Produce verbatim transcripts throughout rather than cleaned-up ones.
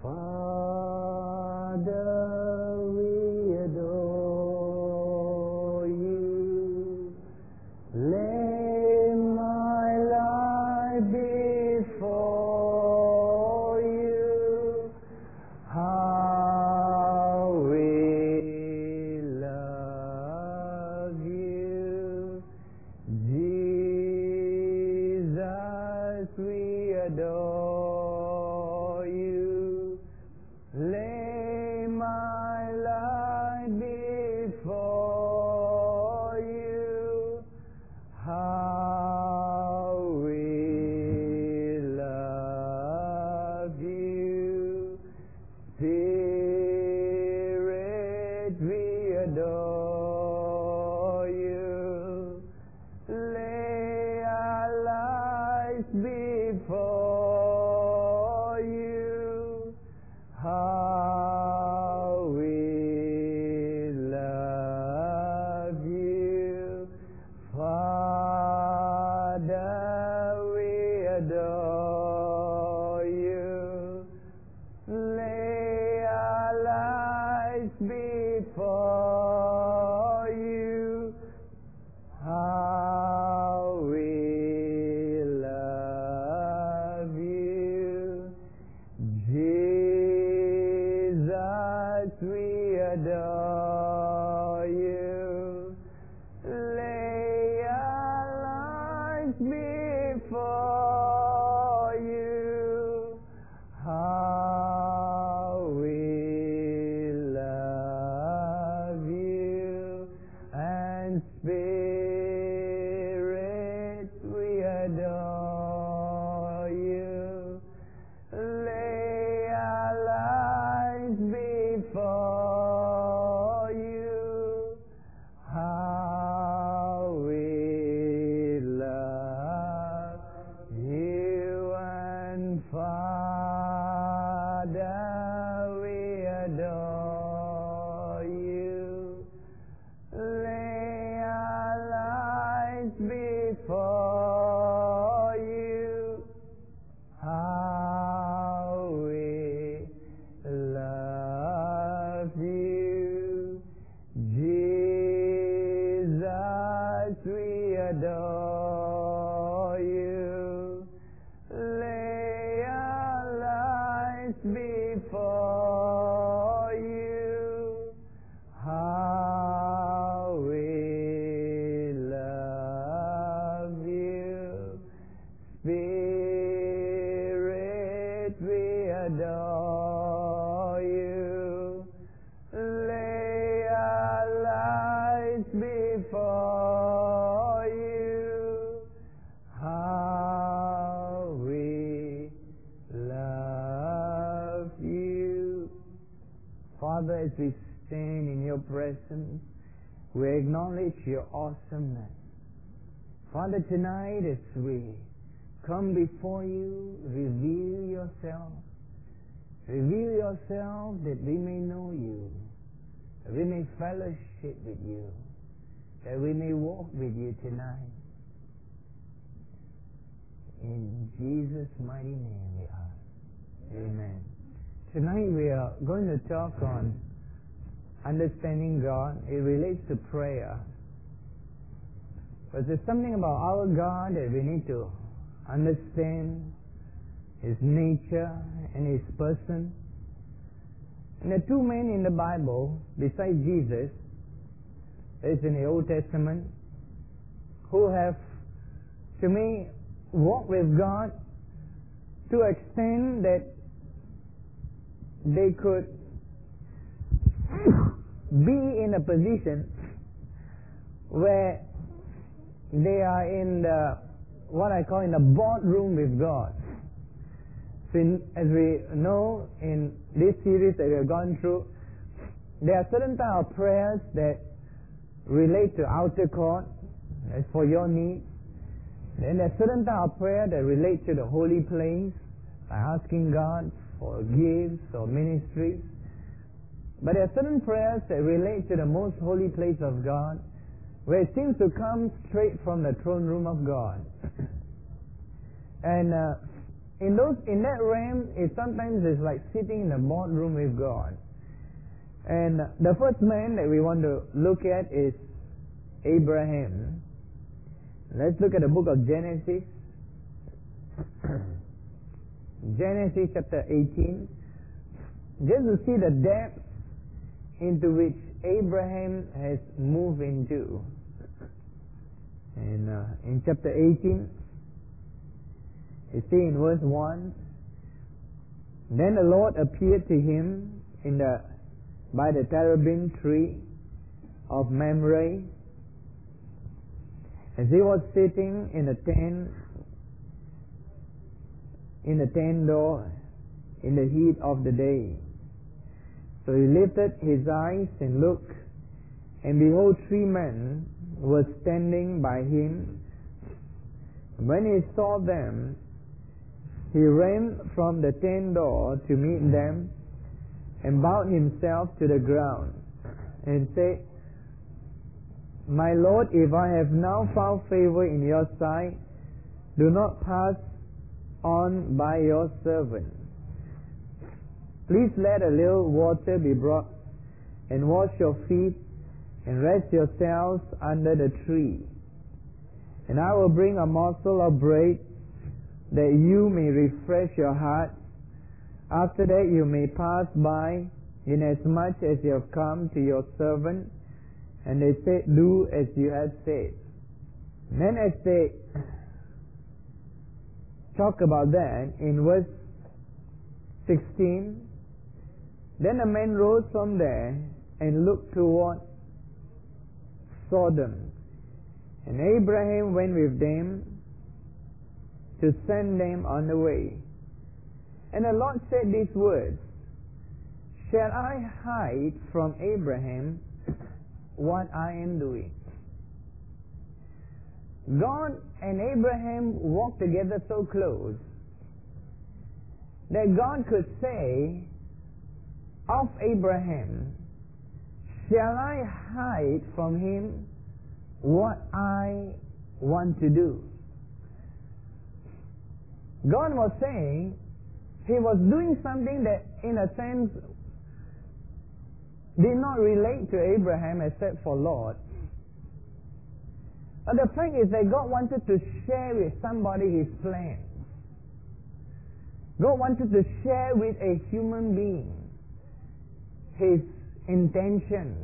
Father, we adore you. Lay my life before you. How we love you. Jesus, we adore you. Lay my life before you. How we love you. Spirit, we adore you. Lay our lives before you. How we love you. Father, we adore you. Lay our lives before you. How we love you. Jesus, we adore you. Lay our lives before you. How we love you. And Spirit, we adore you. Lay our lives before you. How we love you. And Father, we adore you. Lay our lives before you. How we love you. Jesus, we adore you. Lay our lives before you. How we love you. Spirit, we adore you. Lay our lives before you. How we love you. Father, as we stand in your presence, we acknowledge your awesomeness. Father, tonight as we come before you, reveal yourself. Reveal yourself that we may know you, that we may fellowship with you, that we may walk with you tonight. In Jesus' mighty name we ask. Amen. Tonight we are going to talk on understanding God. It relates to prayer. But there's something about our God that we need to understand, His nature and His person. And the two men in the Bible, besides Jesus, is in the Old Testament, who have, to me, walked with God to an extent that they could be in a position where they are in the, what I call in the boardroom with God. So in, as we know in this series that we have gone through, there are certain type of prayers that relate to outer court, as for your needs. Then there are certain type of prayer that relate to the holy place, by asking God for gifts or ministries. But there are certain prayers that relate to the most holy place of God, where it seems to come straight from the throne room of God. And uh, in those in that realm, it sometimes is like sitting in the boardroom with God. And the first man that we want to look at is Abraham. Let's look at the book of Genesis. Genesis chapter eighteen. Just to see the depth into which Abraham has moved into. And uh, in chapter eighteen, you see in verse one, then the Lord appeared to him in the by the terebinth tree of Mamre, as he was sitting in the tent, in the tent door, in the heat of the day. So he lifted his eyes and looked, and behold, three men were standing by him. When he saw them, he ran from the tent door to meet them, and bowed himself to the ground, and said, My Lord, if I have now found favor in your sight, do not pass on by your servant. Please let a little water be brought, and wash your feet, and rest yourselves under the tree. And I will bring a morsel of bread, that you may refresh your hearts. After that you may pass by, inasmuch as you have come to your servant. And they said, Do as you have said. And then as they talk about that, in verse sixteen, then a man rose from there and looked toward Sodom. And Abraham went with them to send them on the way. And the Lord said these words, Shall I hide from Abraham what I am doing? God and Abraham walked together so close that God could say of Abraham, Shall I hide from him what I want to do? God was saying he was doing something that in a sense did not relate to Abraham except for Lot. But the fact is that God wanted to share with somebody his plans. God wanted to share with a human being his intentions.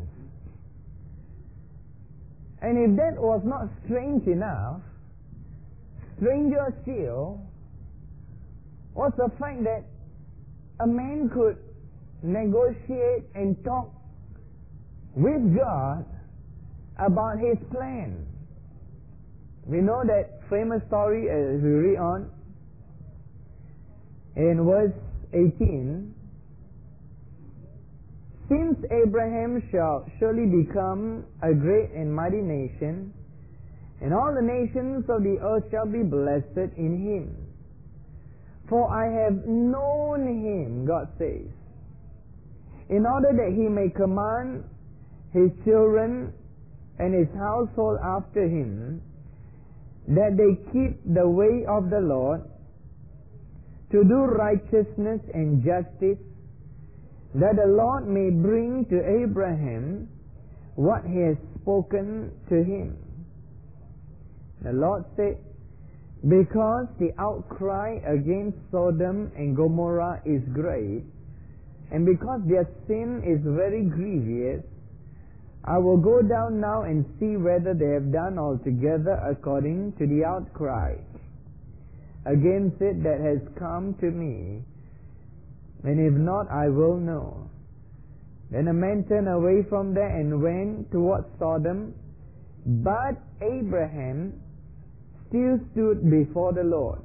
And if that was not strange enough, stranger still was the fact that a man could negotiate and talk with God about his plan. We know that famous story as we read on in verse eighteen. Since Abraham shall surely become a great and mighty nation, and all the nations of the earth shall be blessed in him. For I have known him, God says, in order that he may command his children and his household after him, that they keep the way of the Lord, to do righteousness and justice, that the Lord may bring to Abraham what he has spoken to him. The Lord said, because the outcry against Sodom and Gomorrah is great, and because their sin is very grievous, I will go down now and see whether they have done altogether according to the outcry against it that has come to me, and if not, I will know. Then a man turned away from there and went towards Sodom, but Abraham still stood before the Lord.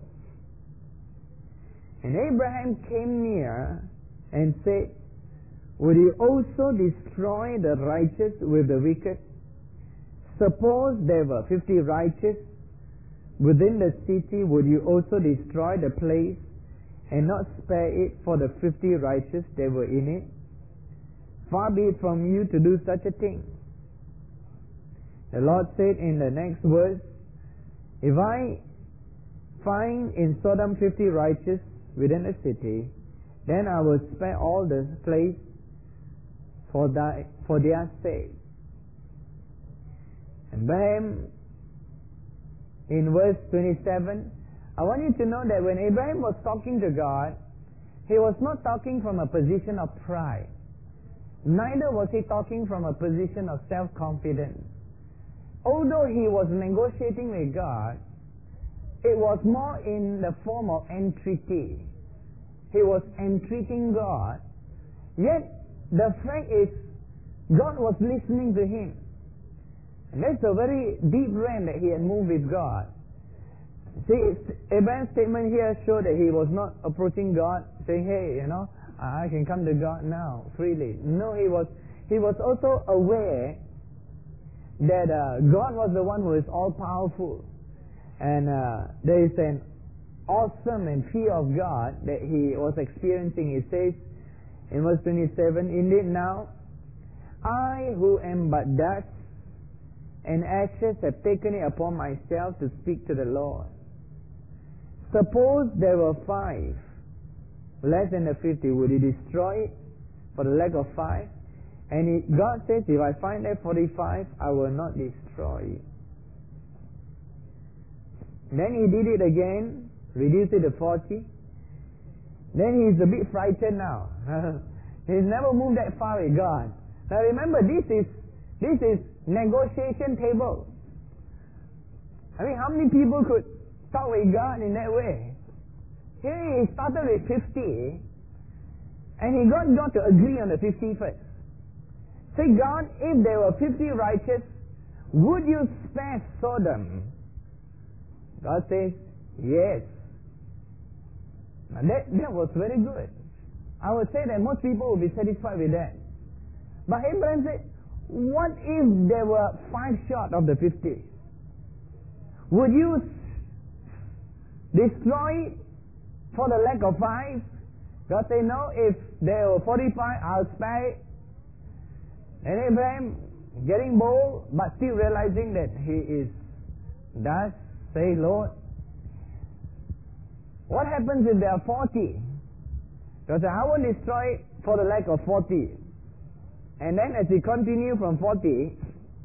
And Abraham came near and said, Would you also destroy the righteous with the wicked? Suppose there were fifty righteous within the city, would you also destroy the place and not spare it for the fifty righteous that were in it? Far be it from you to do such a thing. The Lord said in the next verse, If I find in Sodom fifty righteous within the city, then I will spare all the place for thy for their sake. Abraham, in verse twenty-seven, I want you to know that when Abraham was talking to God, he was not talking from a position of pride. Neither was he talking from a position of self-confidence. Although he was negotiating with God, it was more in the form of entreaty. He was entreating God. Yet, the fact is, God was listening to him. And that's a very deep realm that he had moved with God. See, Abraham's statement here showed that he was not approaching God, saying, hey, you know, I can come to God now, freely. No, he was, he was also aware that uh, God was the one who is all-powerful. And uh, there is an awesome and fear of God that he was experiencing. He says in verse twenty-seven, indeed now, I who am but dust and ashes have taken it upon myself to speak to the Lord. Suppose there were five, less than the fifty, would he destroy it for the lack of five? And he, God says, if I find there forty-five, I will not destroy it. Then he did it again, reduced it to forty. Then he's a bit frightened now. He's never moved that far with God. Now remember, this is this is negotiation table. I mean, how many people could talk with God in that way? Here he started with fifty, and he got God to agree on the fifty first. Say, God, if there were fifty righteous, would you spare Sodom? God says, yes. Now that, that was very good. I would say that most people would be satisfied with that. But Abraham said, what if there were five short of the fifty? Would you destroy it for the lack of five? God said, no, if there were forty-five, I'll spare it. And Abraham, getting bold, but still realizing that he is thus, say, Lord, what happens if there are forty? God said, I won't destroy it for the lack of forty. And then as he continued from forty,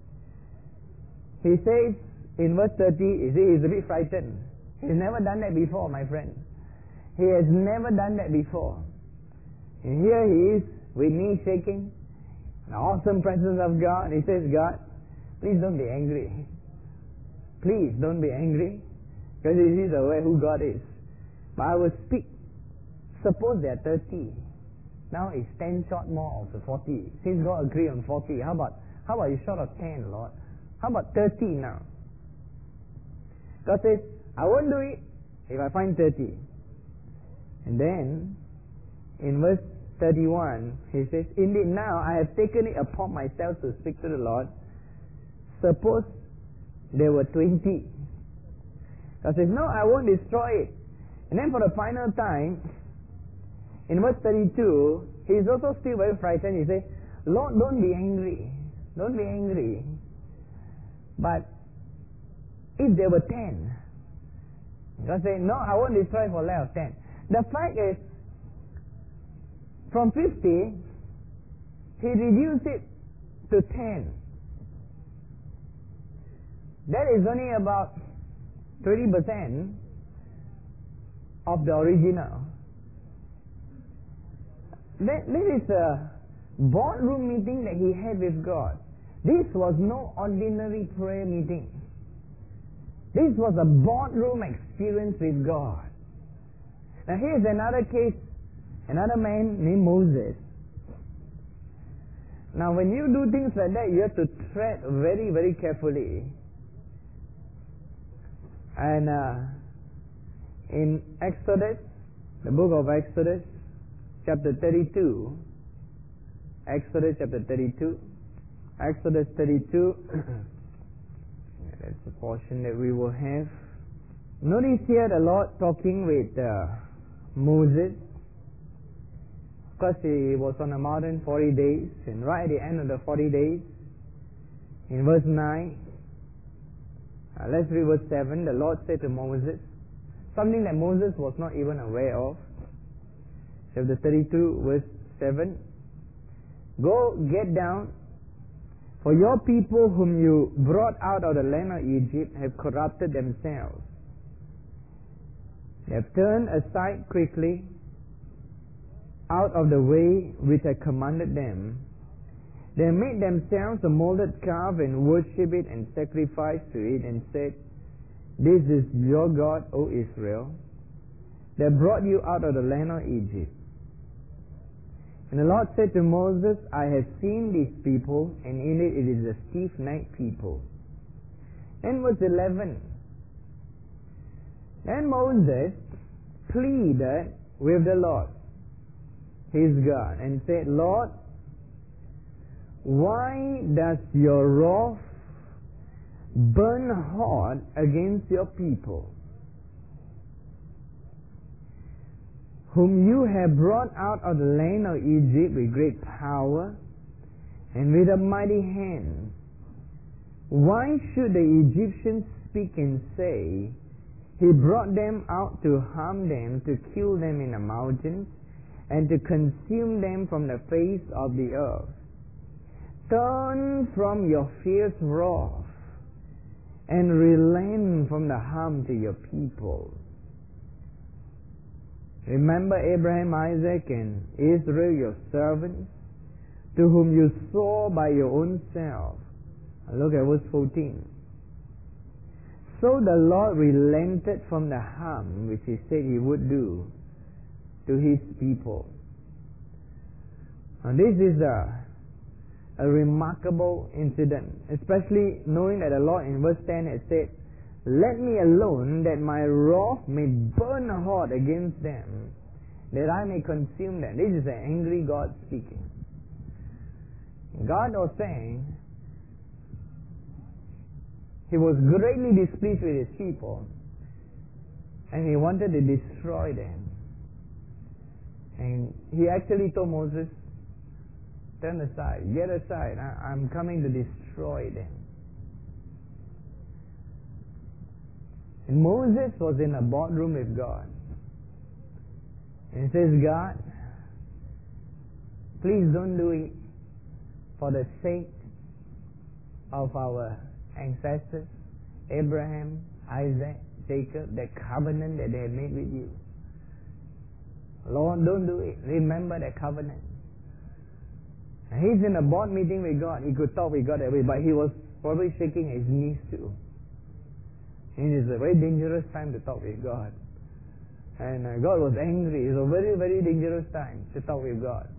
he says in verse thirty, you see, he's a bit frightened. He's never done that before, my friend. He has never done that before. And here he is, with knees shaking, the awesome presence of God. He says, God, please don't be angry. Please don't be angry, because he is aware who God is. But I will speak. Suppose there are thirty. Now it's ten short more of the forty. Since God agreed on forty, how about how about you short of ten, Lord? How about thirty now? God says, I won't do it if I find thirty. And then in verse thirty-one, he says, indeed now I have taken it upon myself to speak to the Lord. Suppose there were twenty. God says, no, I won't destroy it. And then for the final time, in verse thirty-two, he's also still very frightened. He says, Lord, don't be angry. Don't be angry. But if there were ten, God says, no, I won't destroy for lack of ten. The fact is, from fifty, he reduced it to ten. That is only about twenty percent of the original. That, that is a boardroom meeting that he had with God. This was no ordinary prayer meeting. This was a boardroom experience with God. Now here's another case, another man named Moses. Now when you do things like that, you have to tread very, very carefully. And uh, in Exodus, the book of Exodus, chapter thirty-two, Exodus chapter thirty-two, Exodus thirty-two, that's the portion that we will have. Notice here the Lord talking with uh, Moses. Of course, he was on a mountain forty days, and right at the end of the forty days, in verse nine, uh, let's read verse seven, the Lord said to Moses, something that Moses was not even aware of. Chapter thirty-two, verse seven. Go, get down, for your people whom you brought out of the land of Egypt have corrupted themselves. They have turned aside quickly out of the way which I commanded them. They made themselves a molded calf and worshipped it and sacrificed to it and said, This is your God, O Israel, that brought you out of the land of Egypt. And the Lord said to Moses, I have seen these people, and indeed it is a stiff-necked people. Then verse eleven. Then Moses pleaded with the Lord, his God, and said, Lord, why does your wrath burn hot against your people, whom you have brought out of the land of Egypt with great power and with a mighty hand? Why should the Egyptians speak and say, He brought them out to harm them, to kill them in the mountains, and to consume them from the face of the earth? Turn from your fierce wrath and relent from the harm to your people. Remember Abraham, Isaac, and Israel, your servants, to whom you swore by your own self. Look at verse fourteen. So the Lord relented from the harm which He said He would do to His people. And this is a, a remarkable incident, especially knowing that the Lord in verse ten had said, Let me alone, that my wrath may burn hot against them, that I may consume them. This is an angry God speaking. God was saying He was greatly displeased with His people, and He wanted to destroy them. And He actually told Moses, turn aside, get aside, I, I'm coming to destroy them. And Moses was in a boardroom with God. And he says, God, please don't do it for the sake of our ancestors, Abraham, Isaac, Jacob, the covenant that they had made with you. Lord, don't do it. Remember that covenant. And he's in a board meeting with God. He could talk with God that way, but he was probably shaking his knees too. It is a very dangerous time to talk with God. And uh, God was angry. It was a very, very dangerous time to talk with God.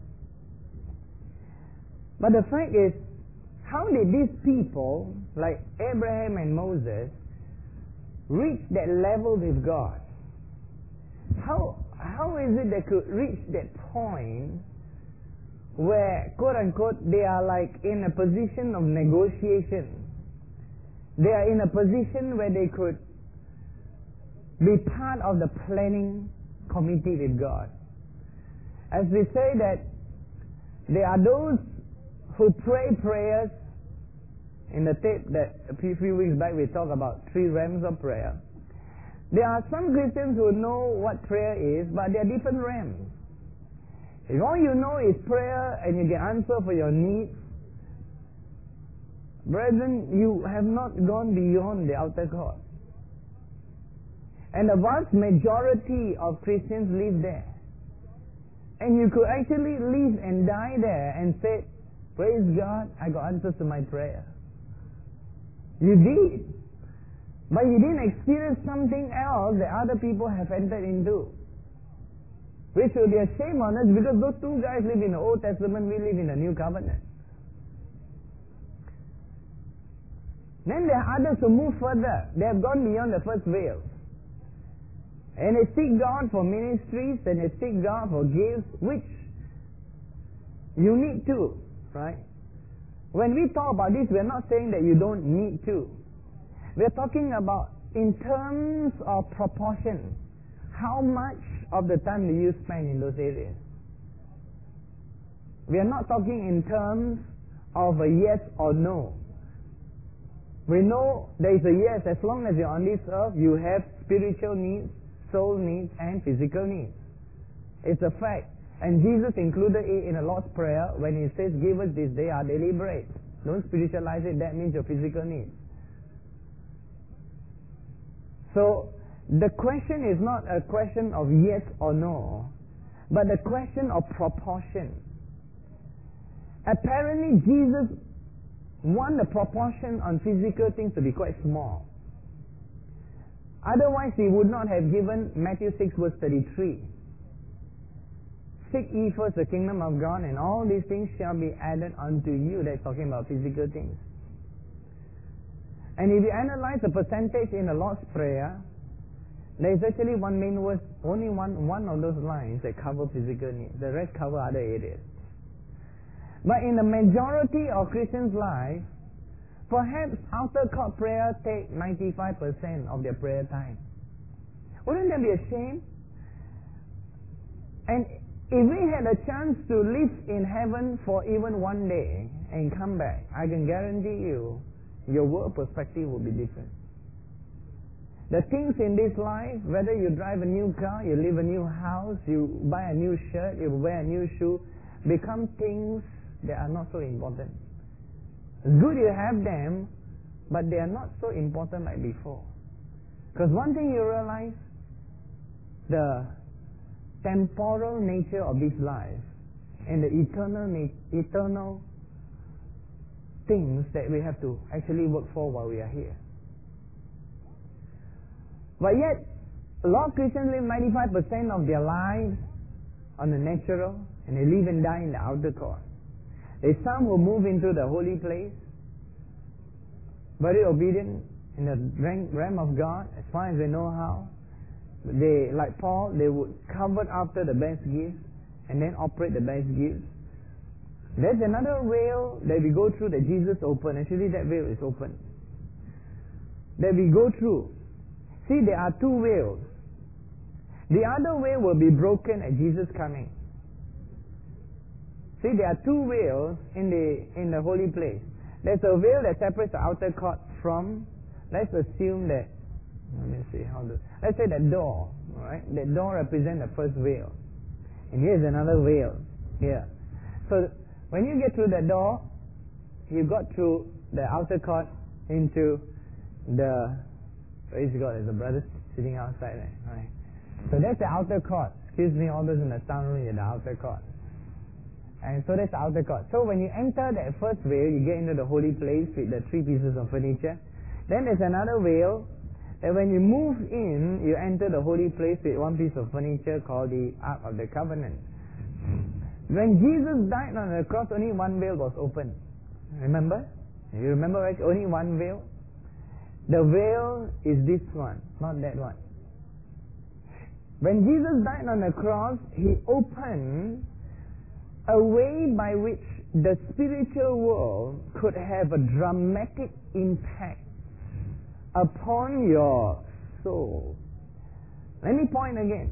But the fact is, how did these people, like Abraham and Moses, reach that level with God? How, how is it they could reach that point where, quote unquote, they are like in a position of negotiation? They are in a position where they could be part of the planning committee with God. As we say that there are those who pray prayers. In the tape that a few, few weeks back we talked about three realms of prayer. There are some Christians who know what prayer is, but there are different realms. If all you know is prayer and you get answer for your needs, brethren, you have not gone beyond the outer court. And the vast majority of Christians live there. And you could actually live and die there and say, praise God, I got answers to my prayer. You did. But you didn't experience something else that other people have entered into. Which will be a shame on us, because those two guys live in the Old Testament, we live in the New Covenant. Then there are others who move further. They have gone beyond the first veil. And they seek God for ministries, and they seek God for gifts, which you need to, right? When we talk about this, we're not saying that you don't need to. We're talking about in terms of proportion. How much of the time do you spend in those areas? We are not talking in terms of a yes or no. We know there is a yes. As long as you're on this earth, you have spiritual needs, soul needs and physical needs. It's a fact. And Jesus included it in the Lord's Prayer when He says, give us this day our daily bread. Don't spiritualize it, that means your physical needs. So, the question is not a question of yes or no, but the question of proportion. Apparently, Jesus wanted the proportion on physical things to be quite small. Otherwise, He would not have given Matthew six verse thirty-three. Seek ye first the kingdom of God, and all these things shall be added unto you. That's talking about physical things. And if you analyze the percentage in the Lord's Prayer, there is actually one main verse, only one, one of those lines that cover physical needs. The rest cover other areas. But in the majority of Christians' life, perhaps outer court prayer take ninety-five percent of their prayer time. Wouldn't that be a shame? And if we had a chance to live in heaven for even one day and come back, I can guarantee you, your world perspective will be different. The things in this life, whether you drive a new car, you live a new house, you buy a new shirt, you wear a new shoe, become things that are not so important. It's good you have them, but they are not so important like before. Because one thing you realize, the temporal nature of this life and the eternal na- eternal things that we have to actually work for while we are here. But yet, a lot of Christians live ninety-five percent of their lives on the natural, and they live and die in the outer court. There's some who move into the holy place, very obedient in the realm of God, as far as they know how. They, like Paul, they would covet after the best gifts and then operate the best gifts. There's another veil that we go through that Jesus opened. Actually, that veil is open. That we go through. See, there are two veils. The other veil will be broken at Jesus' coming. See, there are two veils in the in the holy place. There's a veil that separates the outer court from, let's assume that, let me see how to, let's say that door, alright? That door represents the first veil. And here's another veil here. So, when you get through the door, you got through the outer court into the, praise God, there's a brother sitting outside there, right? So that's the outer court. Excuse me, all those in the sound room, you're the outer court. And so that's the outer court. So when you enter that first veil, you get into the holy place with the three pieces of furniture. Then there's another veil, and when you move in, you enter the holy place with one piece of furniture called the Ark of the Covenant. When Jesus died on the cross, only one veil was open. Remember? You remember, right? Only one veil. The veil is this one, not that one. When Jesus died on the cross, He opened a way by which the spiritual world could have a dramatic impact upon your soul. Let me point again.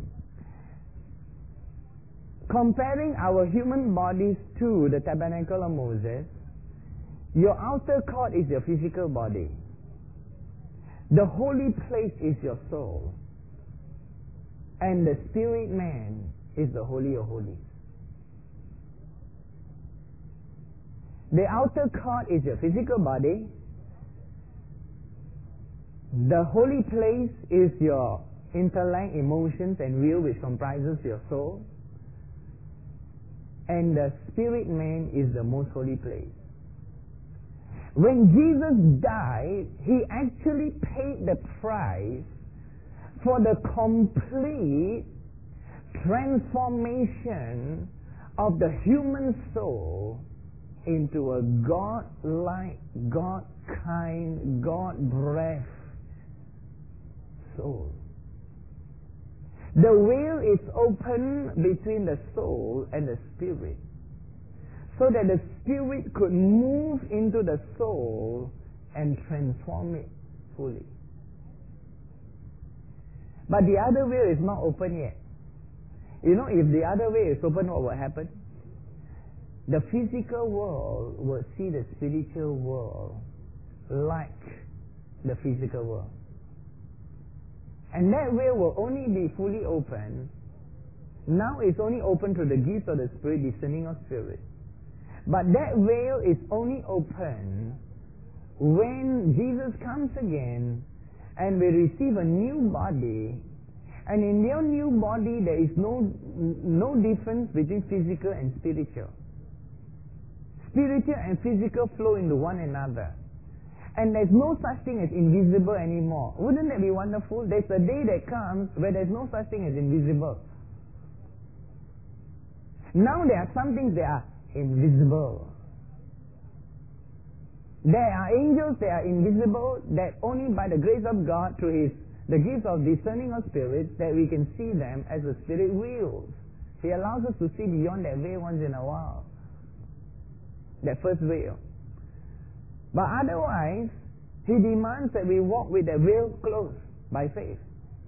Comparing our human bodies to the tabernacle of Moses, your outer court is your physical body. The holy place is your soul. And the spirit man is the Holy of Holies. The outer court is your physical body. The holy place is your intellect, emotions, and will, which comprises your soul. And the spirit man is the most holy place. When Jesus died, He actually paid the price for the complete transformation of the human soul into a God-like, God-kind, God-breath soul. The veil is open between the soul and the spirit, so that the spirit could move into the soul and transform it fully. But the other veil is not open yet. You know, if the other veil is open, what will happen? The physical world will see the spiritual world like the physical world. And that veil will only be fully open. Now it's only open to the gifts of the Spirit, discerning of spirit. But that veil is only open when Jesus comes again and we receive a new body. And in your new body there is no, no difference between physical and spiritual. Spiritual and physical flow into one another. And there's no such thing as invisible anymore. Wouldn't that be wonderful? There's a day that comes where there's no such thing as invisible. Now there are some things that are invisible. There are angels that are invisible, that only by the grace of God, through His the gift of discerning of spirits, that we can see them as the Spirit wills. He allows us to see beyond that veil once in a while. That first veil. But otherwise, He demands that we walk with the veil closed by faith.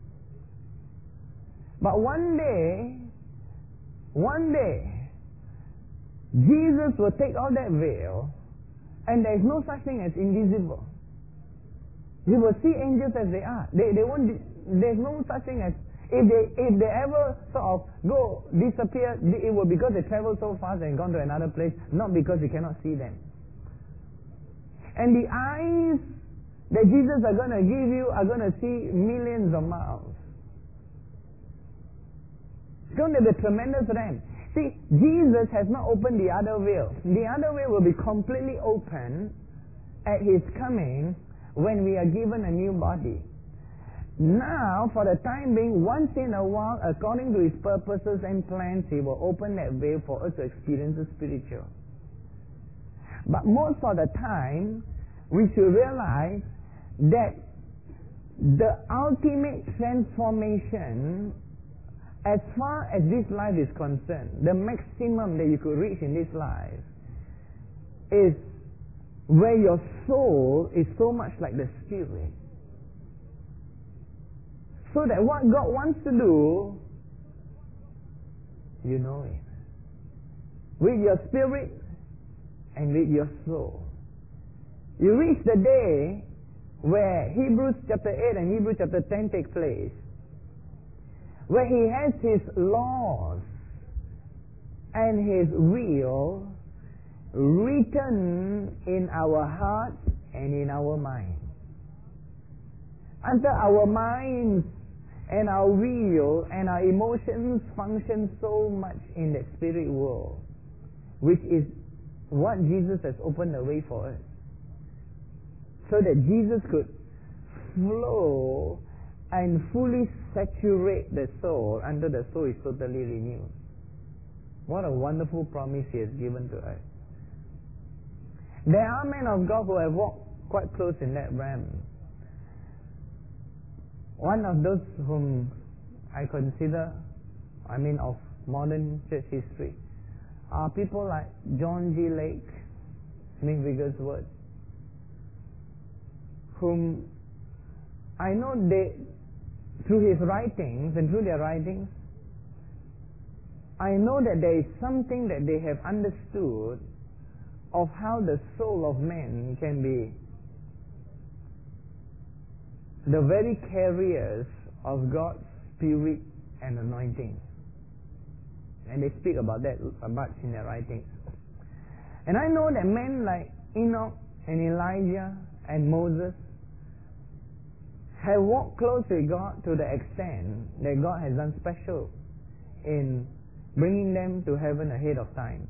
But one day, one day, Jesus will take all that veil, and there is no such thing as invisible. You will see angels as they are. They, they won't. There's no such thing as if they if they ever sort of go disappear. It will because they travel so fast and gone to another place, not because you cannot see them. And the eyes that Jesus are going to give you are going to see millions of miles. It's going to be tremendous realm. See, Jesus has not opened the other veil. The other veil will be completely open at His coming when we are given a new body. Now, for the time being, once in a while, according to His purposes and plans, He will open that veil for us to experience the spiritual. But most of the time, we should realize that the ultimate transformation, as far as this life is concerned, the maximum that you could reach in this life, is where your soul is so much like the Spirit. So that what God wants to do, you know it. With your spirit and with your soul. You reach the day where Hebrews chapter eight and Hebrews chapter ten take place, where He has His laws and His will written in our hearts and in our minds. Until our minds and our will and our emotions function so much in the spirit world, which is what Jesus has opened the way for us. So that Jesus could flow and fully saturate the soul until the soul is totally renewed. What a wonderful promise He has given to us. There are men of God who have walked quite close in that realm. One of those whom I consider, I mean of modern church history, are people like John G. Lake, Smith Wigglesworth, whom I know they, through his writings and through their writings, I know that there is something that they have understood of how the soul of man can be the very carriers of God's Spirit and anointing. And they speak about that much in their writings. And I know that men like Enoch and Elijah and Moses have walked close with God to the extent that God has done special in bringing them to heaven ahead of time.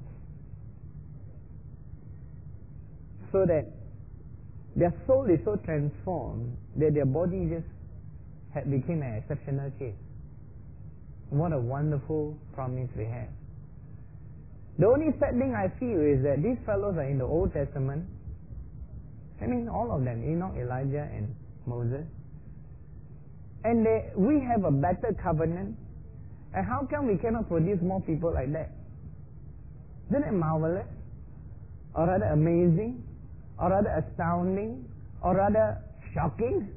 So that their soul is so transformed that their body just had became an exceptional case. What a wonderful promise we have. The only sad thing I feel is that these fellows are in the Old Testament. I mean, all of them, Enoch, Elijah, and Moses. And they, we have a better covenant. And how come we cannot produce more people like that? Isn't it marvelous? Or rather amazing? Or rather astounding? Or rather shocking?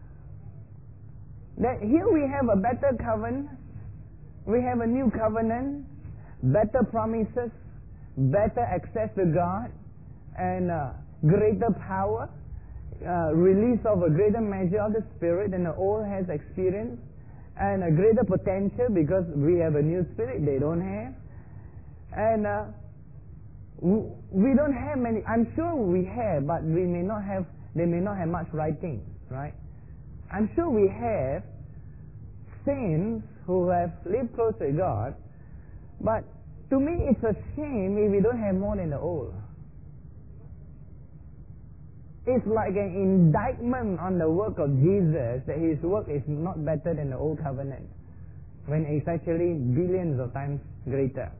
That here we have a better covenant. We have a new covenant, better promises, better access to God, and uh, greater power. uh, release of a greater measure of the Spirit than the old has experienced, and a greater potential because we have a new spirit they don't have. And uh, we don't have many, I'm sure we have, but we may not have, they may not have much writing, right? I'm sure we have saints who have lived close to God, but to me it's a shame if we don't have more than the old. It's like an indictment on the work of Jesus that his work is not better than the old covenant, when it's actually billions of times greater.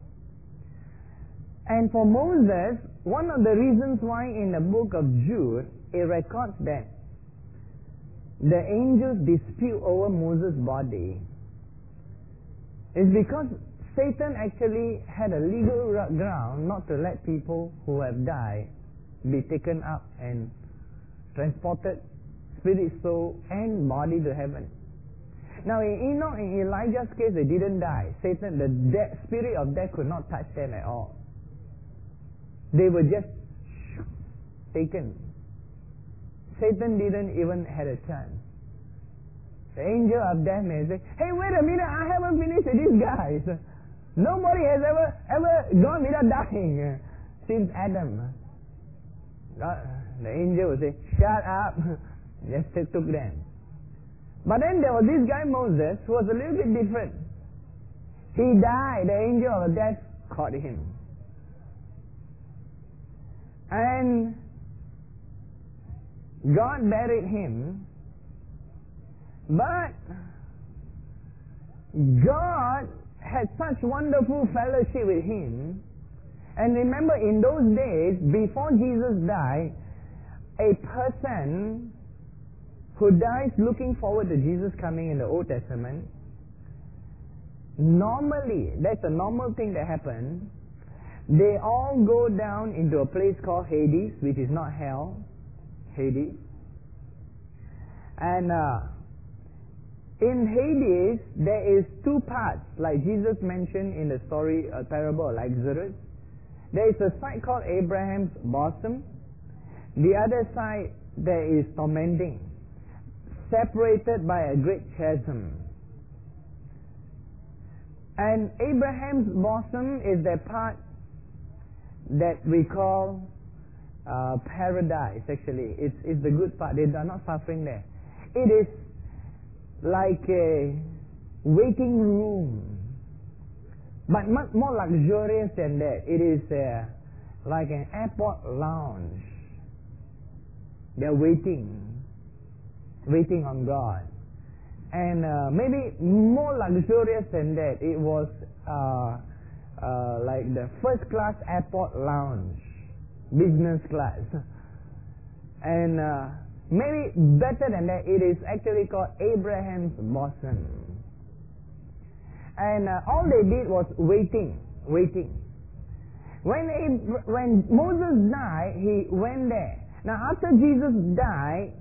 And for Moses, one of the reasons why in the book of Jude it records that the angels dispute over Moses' body is because Satan actually had a legal ground not to let people who have died be taken up and transported, spirit, soul, and body to heaven. Now in Enoch and Elijah's case, they didn't die. Satan, the death, spirit of death could not touch them at all. They were just taken. Satan didn't even have a chance. The angel of death may say, hey, wait a minute, I haven't finished with these guys. Nobody has ever, ever gone without dying since Adam. God, the angel will say, shut up. Just took them. But then there was this guy Moses who was a little bit different. He died. The angel of death caught him. And God buried him. But God had such wonderful fellowship with him. And remember, in those days, before Jesus died, a person who dies looking forward to Jesus coming in the Old Testament, normally, that's a normal thing that happens, they all go down into a place called Hades, which is not hell, Hades. And uh, in Hades, there is two parts, like Jesus mentioned in the story, a parable of Lazarus. There is a side called Abraham's bosom. The other side, there is tormenting, separated by a great chasm. And Abraham's bosom is the part that we call uh, paradise, actually. It's, it's the good part. They are not suffering there. It is like a waiting room, but much more luxurious than that. It is uh, like an airport lounge. They're waiting, waiting on God. And uh, maybe more luxurious than that, it was uh, uh, like the first class airport lounge, business class. And uh, maybe better than that, it is actually called Abraham's bosom. And uh, all they did was waiting, waiting. When, Ab- when Moses died, he went there. Now after Jesus died,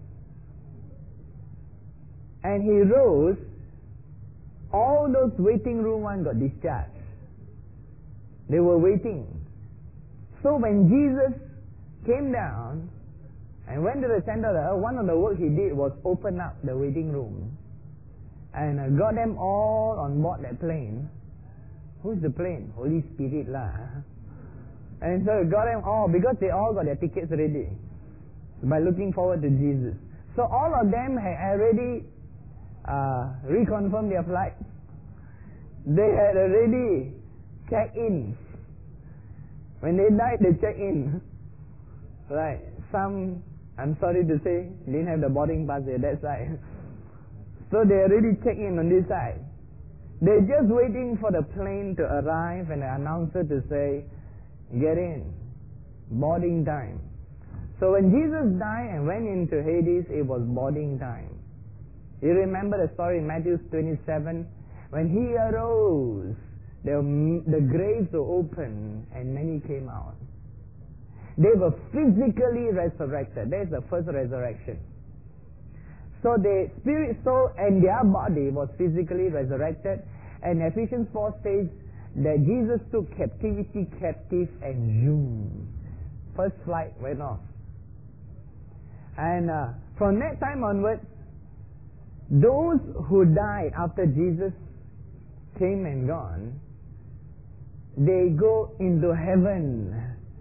and he rose, all those waiting room ones got discharged. They were waiting. So when Jesus came down and went to the center of the earth, one of the work he did was open up the waiting room and uh, got them all on board that plane. Who's the plane? Holy Spirit lah. And so got them all, because they all got their tickets ready by looking forward to Jesus. So all of them had already Uh, reconfirm their flight. They had already checked in. When they died, they checked in. Right. Some, I'm sorry to say, didn't have the boarding pass there, that side. So they already checked in on this side. They're just waiting for the plane to arrive and the announcer to say, get in. Boarding time. So when Jesus died and went into Hades, it was boarding time. You remember the story in Matthew twenty-seven? When he arose, the, the graves were opened and many came out. They were physically resurrected. That's the first resurrection. So the spirit, soul, and their body was physically resurrected. And Ephesians four says that Jesus took captivity captive and zoom. First flight went off. And uh, from that time onwards, those who died after Jesus came and gone, they go into heaven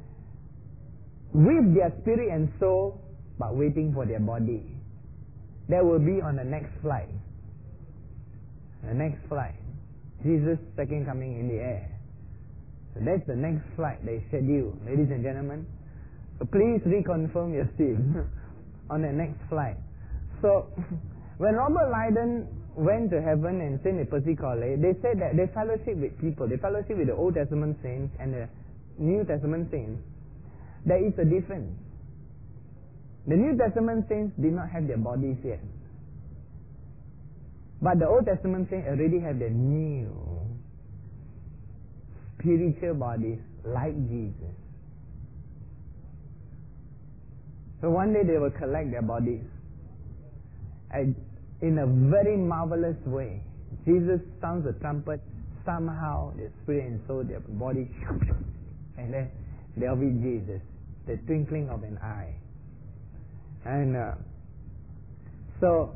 with their spirit and soul, but waiting for their body. That will be on the next flight. The next flight. Jesus' second coming in the air. So that's the next flight they schedule, ladies and gentlemen. So please reconfirm your seat on the next flight. So when Robert Lydon went to heaven and Saint Percy Corley, they said that they fellowship with people, they fellowship with the Old Testament saints and the New Testament saints. There is a difference. The New Testament saints did not have their bodies yet. But the Old Testament saints already have their new spiritual bodies like Jesus. So one day they will collect their bodies. And in a very marvelous way, Jesus sounds a trumpet, somehow their spirit and soul, their body, and then they'll be Jesus, the twinkling of an eye. And uh, so,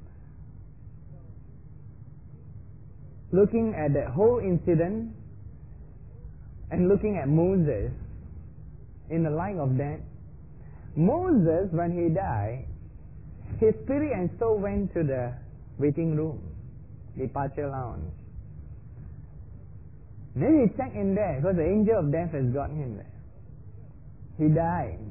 looking at that whole incident and looking at Moses, in the light of that, Moses, when he died, his spirit and soul went to the waiting room, departure lounge. Then he checked in there because the angel of death has got him there. He died.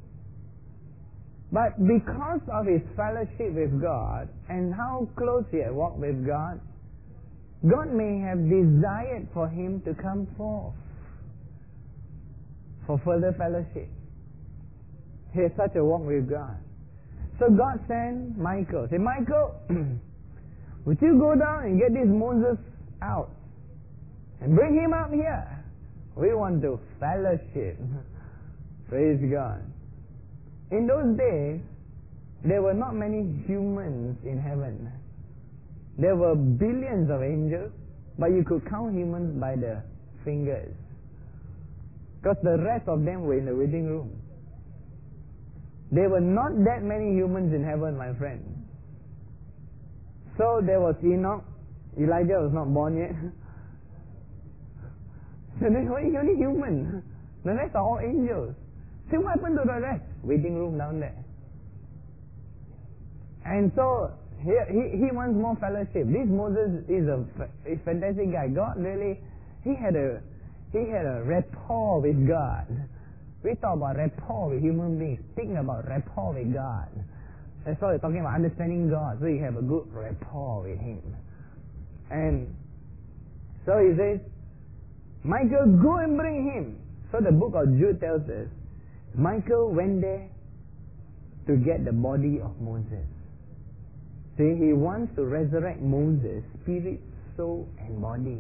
But because of his fellowship with God and how close he had walked with God, God may have desired for him to come forth for further fellowship. He had such a walk with God. So God sent Michael. Say, Michael, would you go down and get this Moses out and bring him up here? We want to fellowship. Praise God. In those days, there were not many humans in heaven. There were billions of angels, but you could count humans by the fingers. Because the rest of them were in the waiting room. There were not that many humans in heaven, my friend. So there was Enoch. Elijah was not born yet. So there were only humans. The rest are all angels. See what happened to the rest? Waiting room down there. And so he, he, he wants more fellowship. This Moses is a, a fantastic guy. God really, he had a he had a rapport with God. We talk about rapport with human beings. Think about rapport with God. That's why we're talking about understanding God. So you have a good rapport with Him. And so he says, Michael, go and bring him. So the book of Jude tells us, Michael went there to get the body of Moses. See, he wants to resurrect Moses, spirit, soul, and body.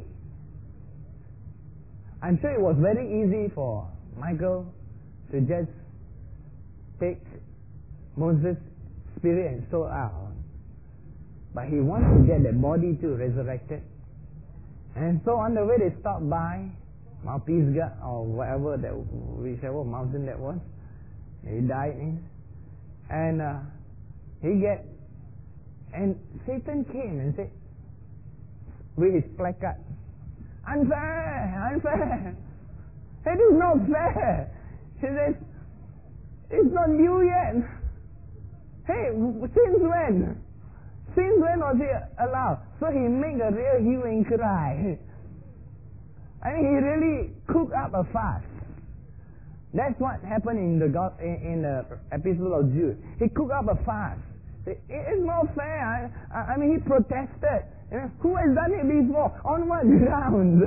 I'm sure it was very easy for Michael to just take Moses' spirit and soul out. But he wants to get the body too resurrected. And so on the way they stopped by Mount Pisgah or whatever, that, whichever mountain that was, he died in. And uh, he get, and Satan came and said, with his placard, unfair, unfair. It is not fair. He says, it's not due yet. Hey, since when? Since when was he allowed? So he made a real hue and cry. I mean, he really cooked up a fast. That's what happened in the God, in, in the epistle of Jude. He cooked up a fast. It is not fair. I, I mean, he protested. You know, who has done it before? On what grounds?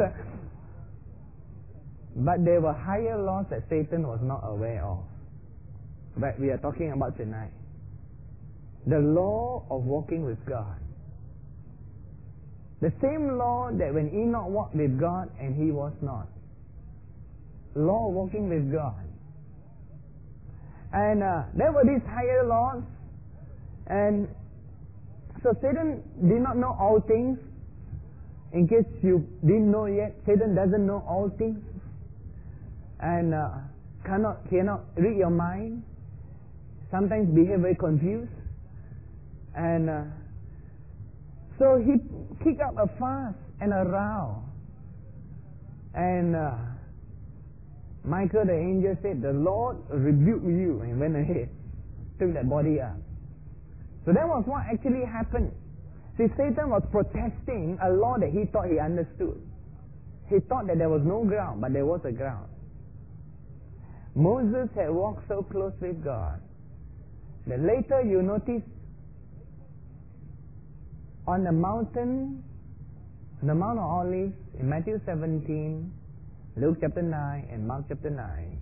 But there were higher laws that Satan was not aware of. That we are talking about tonight. The law of walking with God. The same law that when Enoch walked with God and he was not. Law of walking with God. And uh, there were these higher laws. And so Satan did not know all things. In case you didn't know yet, Satan doesn't know all things. And uh, cannot, cannot read your mind. sometimes behave very confused. And uh, so he kicked up a fuss and a row. And uh, Michael the angel said, the Lord rebuked you, and went ahead, took that body up. So that was what actually happened. See, Satan was protesting a law that he thought he understood. He thought that there was no ground, but there was a ground. Moses had walked so close with God that later you notice on the mountain, the Mount of Olives, in Matthew seventeen, Luke chapter nine, and Mark chapter nine,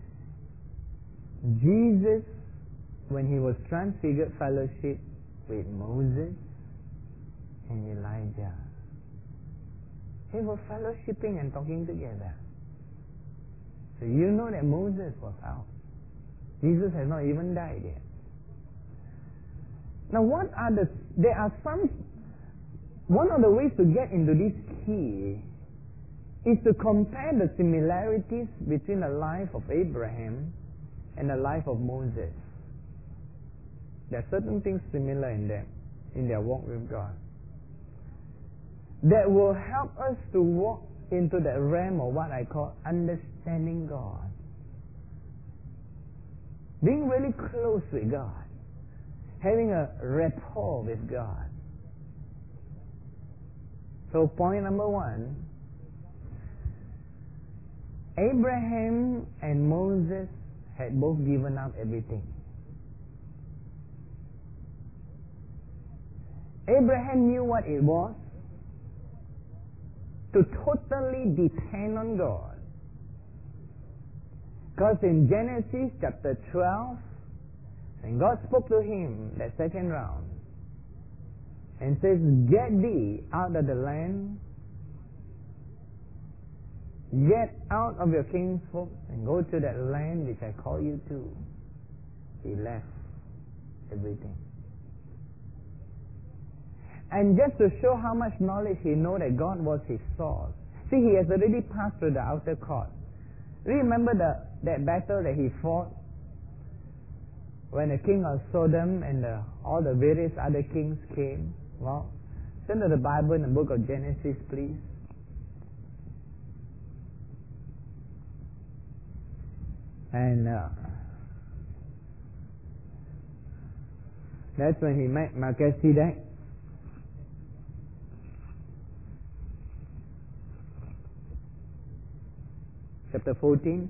Jesus, when he was transfigured, fellowship with Moses and Elijah. They were fellowshipping and talking together. So you know that Moses was out. Jesus has not even died yet. Now what are the, there are some, one of the ways to get into this key is to compare the similarities between the life of Abraham and the life of Moses. There are certain things similar in them, in their walk with God, that will help us to walk into that realm of what I call understanding God. Being really close with God. Having a rapport with God. So point number one, Abraham and Moses had both given up everything. Abraham knew what it was to totally depend on God. Because in Genesis chapter twelve, and God spoke to him that second round and says, get thee out of the land, get out of your kinsfolk and go to that land which I call you to. He left everything. And just to show how much knowledge he knew that God was his source. See, he has already passed through the outer court. Remember the, that battle that he fought when the king of Sodom and the, all the various other kings came? Well, turn to the Bible in the book of Genesis, please. And uh, that's when he met Melchizedek. Chapter fourteen.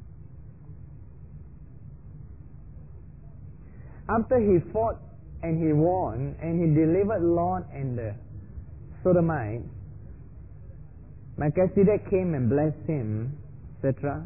After he fought and he won and he delivered Lot and the Sodomites, Melchizedek came and blessed him, et cetera.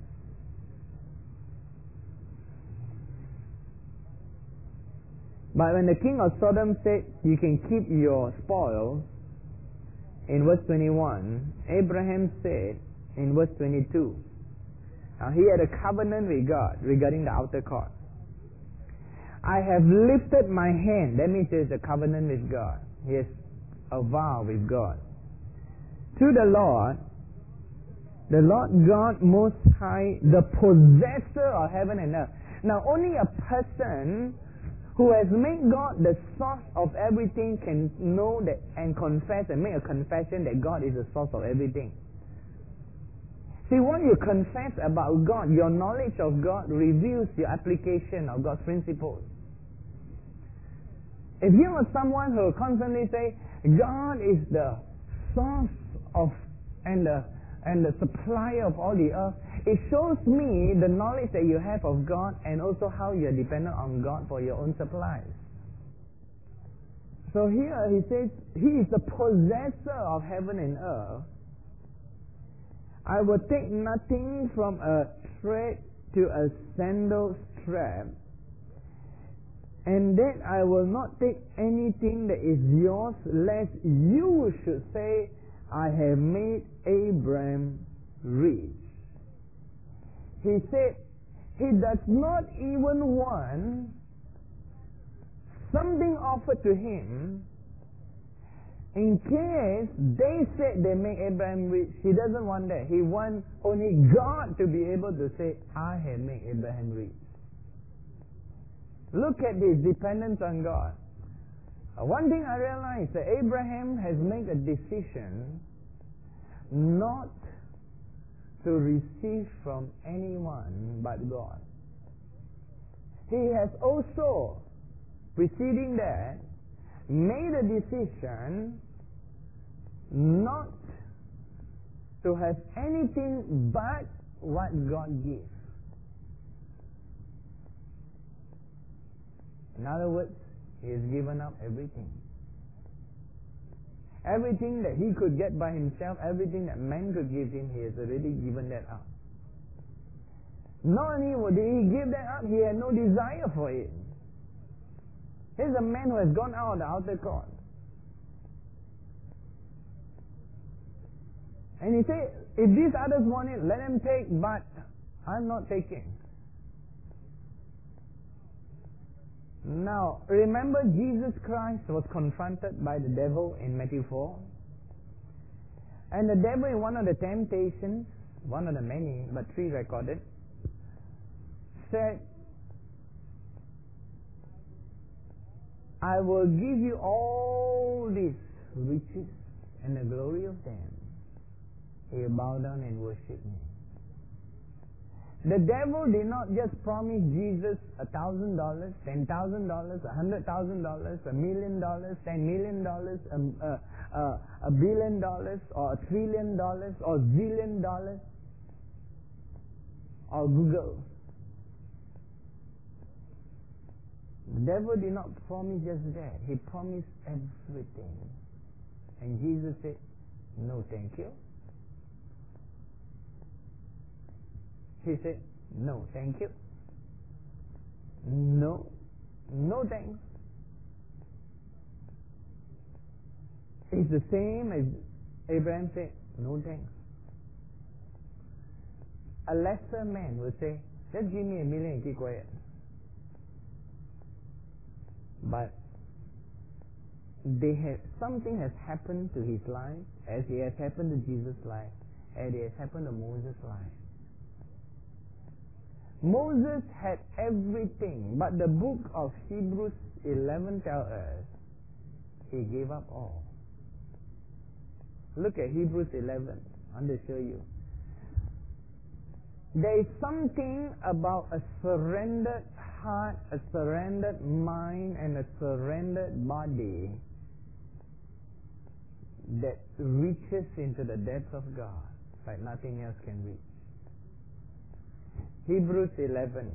But when the king of Sodom said, you can keep your spoils, in verse twenty-one, Abraham said, in verse twenty-two, now he had a covenant with God regarding the outer court. I have lifted my hand. That means there's a covenant with God. He has a vow with God. To the Lord, the Lord God Most High, the possessor of heaven and earth. Now only a person who has made God the source of everything can know that and confess and make a confession that God is the source of everything. See, when you confess about God, your knowledge of God reveals your application of God's principles. If you are someone who constantly say, God is the source of and the and the supplier of all the earth, it shows me the knowledge that you have of God and also how you are dependent on God for your own supplies. So here he says, he is the possessor of heaven and earth. I will take nothing from a thread to a sandal strap, and that I will not take anything that is yours, lest you should say, I have made Abraham rich. He said, he does not even want something offered to him in case they said they make Abraham rich. He doesn't want that. He wants only God to be able to say, I have made Abraham rich. Look at his dependence on God. Uh, one thing I realized that Abraham has made a decision not to receive from anyone but God. He has also, preceding that, made a decision not to have anything but what God gives. In other words, he has given up everything. Everything that he could get by himself, everything that man could give him, he has already given that up. Not only did he give that up, he had no desire for it. Here's a man who has gone out of the outer court. And he said, if these others want it, let them take, but I'm not taking. Now, remember Jesus Christ was confronted by the devil in Matthew four? And the devil in one of the temptations, one of the many, but three recorded, said, I will give you all these riches and the glory of them. You bow down and worship me. The devil did not just promise Jesus a thousand dollars, ten thousand dollars, a hundred thousand dollars, a million dollars, ten million dollars, a, a, a, a billion dollars, or a trillion dollars, or zillion dollars, or Google. The devil did not promise just that. He promised everything. And Jesus said, no thank you. He said, no thank you. No, no thanks. It's the same as Abraham said, no thanks. A lesser man would say, just give me a million and keep quiet. But they have, something has happened to his life, as it has happened to Jesus' life, as it has happened to Moses' life. Moses had everything, but the book of Hebrews eleven tells us he gave up all. Look at Hebrews eleven. I want to show you. There is something about a surrendered heart, a surrendered mind, and a surrendered body that reaches into the depths of God like nothing else can reach. Hebrews eleven,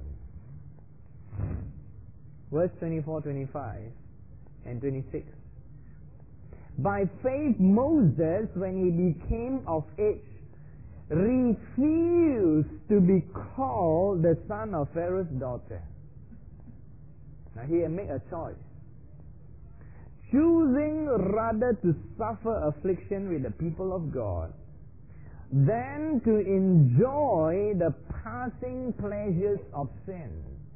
verse twenty-four, twenty-five, and twenty-six. By faith Moses, when he became of age, refused to be called the son of Pharaoh's daughter. Now he had made a choice, choosing rather to suffer affliction with the people of God than to enjoy the passing pleasures of sin,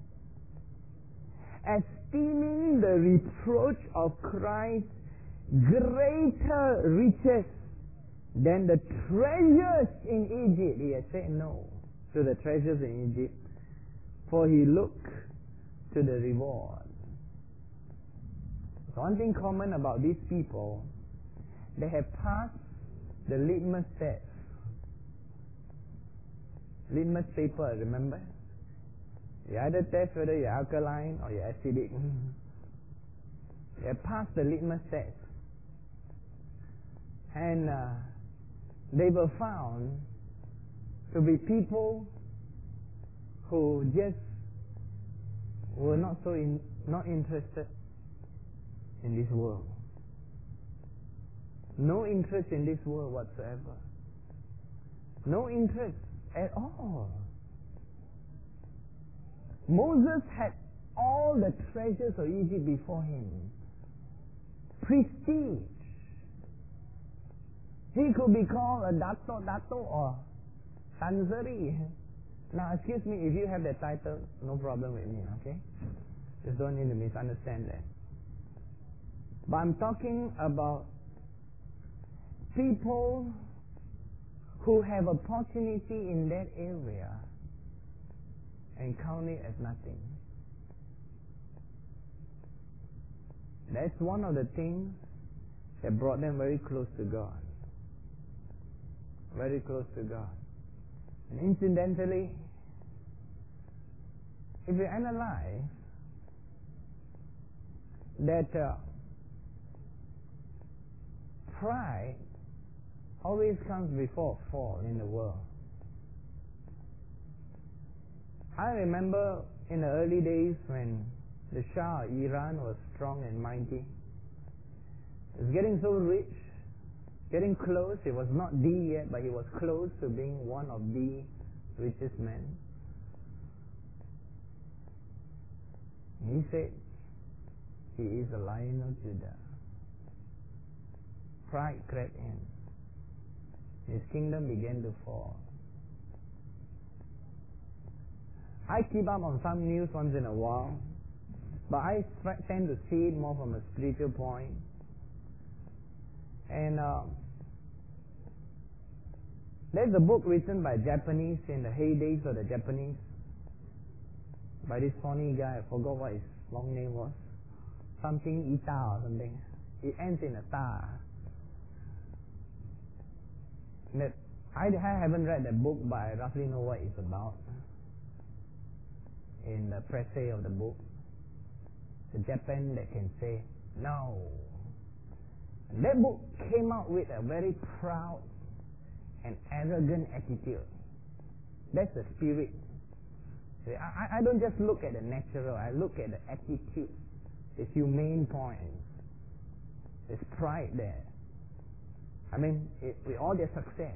esteeming the reproach of Christ greater riches than the treasures in Egypt. He had said no to the treasures in Egypt, for he looked to the reward. One thing common about these people, they have passed the litmus test. Litmus paper, remember? You either test whether you're alkaline or you're acidic. They passed the litmus test. And uh, they were found to be people who just were not so in, not interested in this world. No interest in this world whatsoever. No interest at all. Moses had all the treasures of Egypt before him. Prestige. He could be called a Dato, Dato or Tanzari. Now excuse me, if you have that title, no problem with me, okay? Just don't need to misunderstand that. But I'm talking about people who have opportunity in that area and count it as nothing. That's one of the things that brought them very close to God. Very close to God. And incidentally, if you analyze that uh, pride always comes before fall in the world. I remember in the early days when the Shah of Iran was strong and mighty. He was getting so rich, getting close. He was not the yet, but he was close to being one of the richest men. He said, he is the Lion of Judah. Pride crept in. His kingdom began to fall. I keep up on some news once in a while, but I tend to see it more from a spiritual point. And uh, there's a book written by Japanese in the heydays of the Japanese, by this funny guy. I forgot what his long name was. Something Ita or something. It ends in a ta. That I, I haven't read that book, but I roughly know what it's about. In the preface of the book, the Japan that can say no. And that book came out with a very proud and arrogant attitude. That's the spirit. I, I don't just look at the natural, I look at the attitude, the humane point. There's pride there. I mean, it, with all their success.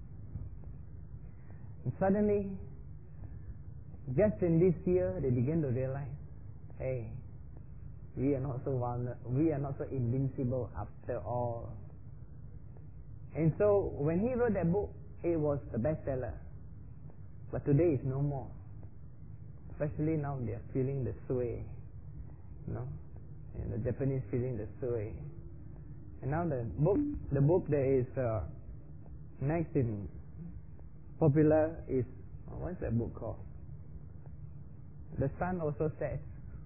And suddenly, just in this year, they begin to realize, hey, we are not so vulnerable, we are not so invincible after all. And so, when he wrote that book, it was a bestseller. But today it's no more. Especially now they are feeling the sway. You know? And the Japanese feeling the sway. And now the book, the book that is uh, next in popular is, oh, what's that book called? The Sun Also Sets.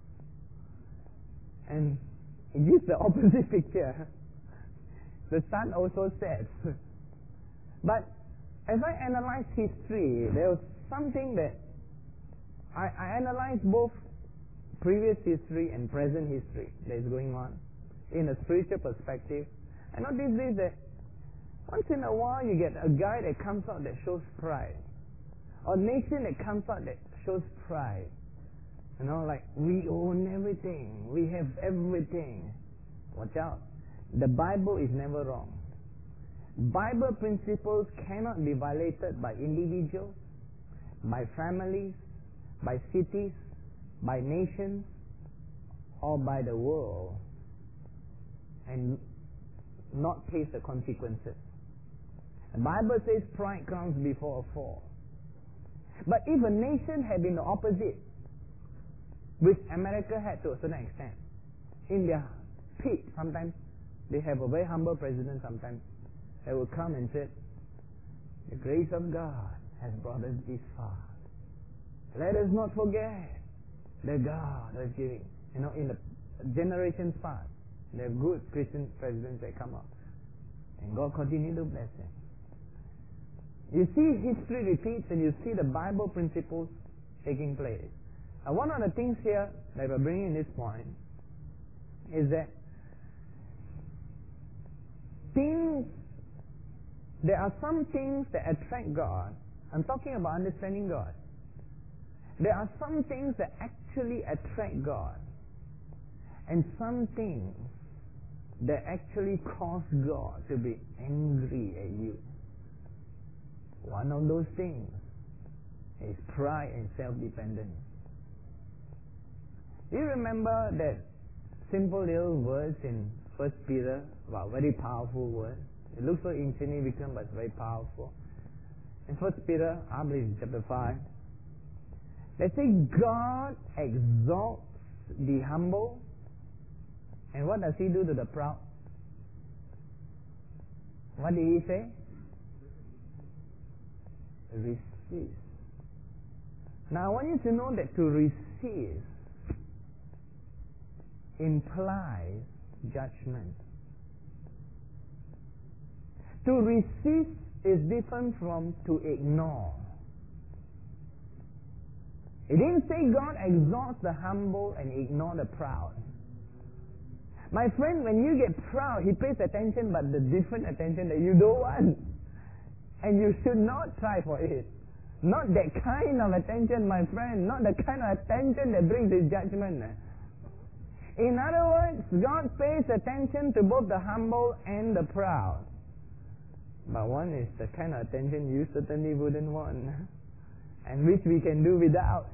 And it gives the opposite picture. The sun also sets. But as I analyzed history, there was something that I, I analyzed both previous history and present history that is going on in a spiritual perspective. I noticed this, that once in a while you get a guy that comes out that shows pride, or a nation that comes out that shows pride. You know, like, we own everything, we have everything. Watch out. The Bible is never wrong. Bible principles cannot be violated by individuals, by families, by cities, by nations, or by the world, and not face the consequences. The Bible says pride comes before a fall. But if a nation had been the opposite, which America had to a certain extent, in their peak, sometimes they have a very humble president sometimes that will come and say, the grace of God has brought us this far. Let us not forget that God is giving. You know, in the generations past, there are good Christian presidents that come up. And God continue to bless them. You see history repeats and you see the Bible principles taking place. And one of the things here that we're bringing this point is that things, there are some things that attract God. I'm talking about understanding God. There are some things that actually attract God, and some things that actually cause God to be angry at you. One of those things is pride and self-dependence. Do you remember that simple little verse in First Peter? Wow, very powerful word. It looks so insignificant, but it's very powerful. In First Peter, I believe it's chapter five, they say God exalts the humble, and what does He do to the proud? What did He say? Receive. Now I want you to know that to receive implies judgment. To resist is different from to ignore. It didn't say God exalts the humble and ignore the proud. My friend, when you get proud, He pays attention, but the different attention that you don't want. And you should not try for it. Not that kind of attention, my friend. Not the kind of attention that brings His judgment. In other words, God pays attention to both the humble and the proud. But one is the kind of attention you certainly wouldn't want, and which we can do without.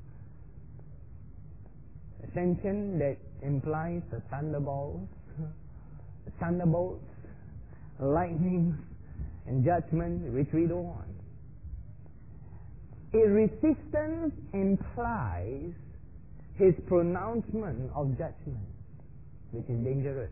Attention that implies the thunderbolts, the thunderbolts, lightnings, and judgment, which we don't want. A resistance implies His pronouncement of judgment, which is dangerous.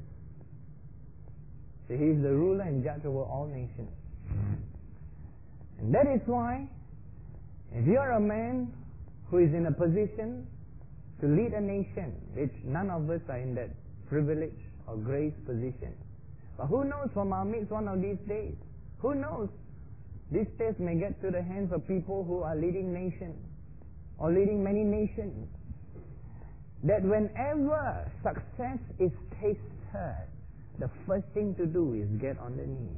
So He is the ruler and judge over all nations. And that is why, if you are a man who is in a position to lead a nation, which none of us are in that privilege or grace position. But who knows, from our midst one of these days, who knows, these days may get to the hands of people who are leading nations, or leading many nations, that whenever success is tasted, the first thing to do is get on the knees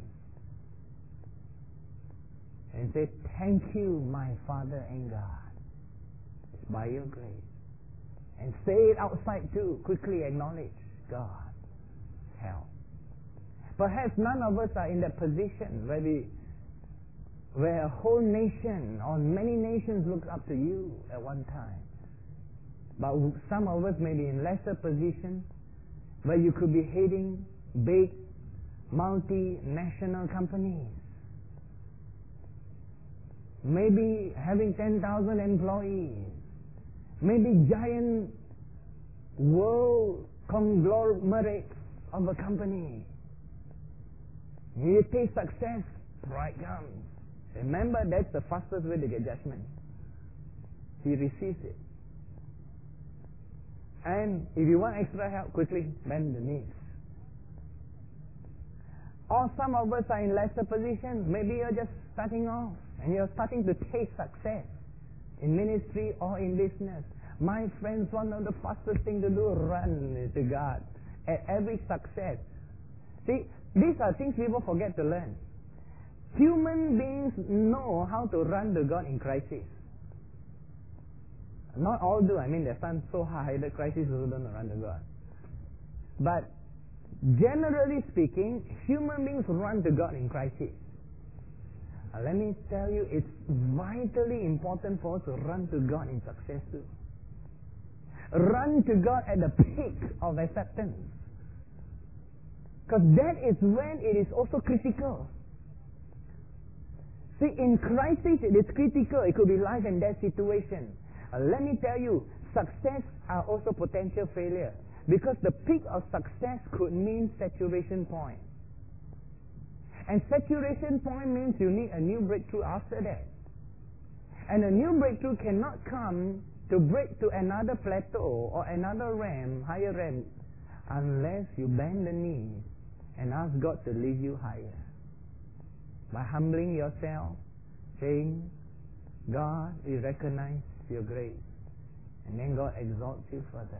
and say, thank you, my Father and God. It's by your grace. And say it outside too. Quickly acknowledge God. Help. Perhaps none of us are in that position where we, where a whole nation or many nations look up to you at one time. But some of us may be in lesser position where you could be heading big multinational companies. Maybe having ten thousand employees. Maybe giant world conglomerates of a company. You taste success, pride comes. Remember, that's the fastest way to get judgment. He receives it. And if you want extra help, quickly bend the knees. Or some of us are in lesser positions. Maybe you're just starting off and you're starting to taste success in ministry or in business. My friends, one of the fastest things to do, run to God at every success. See, these are things people forget to learn. Human beings know how to run to God in crisis. Not all do. I mean, there's some so high the crisis also don't run to God. But generally speaking, human beings run to God in crisis. Uh, let me tell you, it's vitally important for us to run to God in success too. Run to God at the peak of acceptance. Because that is when it is also critical. See, in crisis it is critical. It could be life and death situation. Uh, let me tell you, success are also potential failure. Because the peak of success could mean saturation point. And saturation point means you need a new breakthrough after that. And a new breakthrough cannot come to break to another plateau or another realm, higher realm, unless you bend the knee and ask God to lead you higher. By humbling yourself, saying, God, we recognize your grace. And then God exalts you further.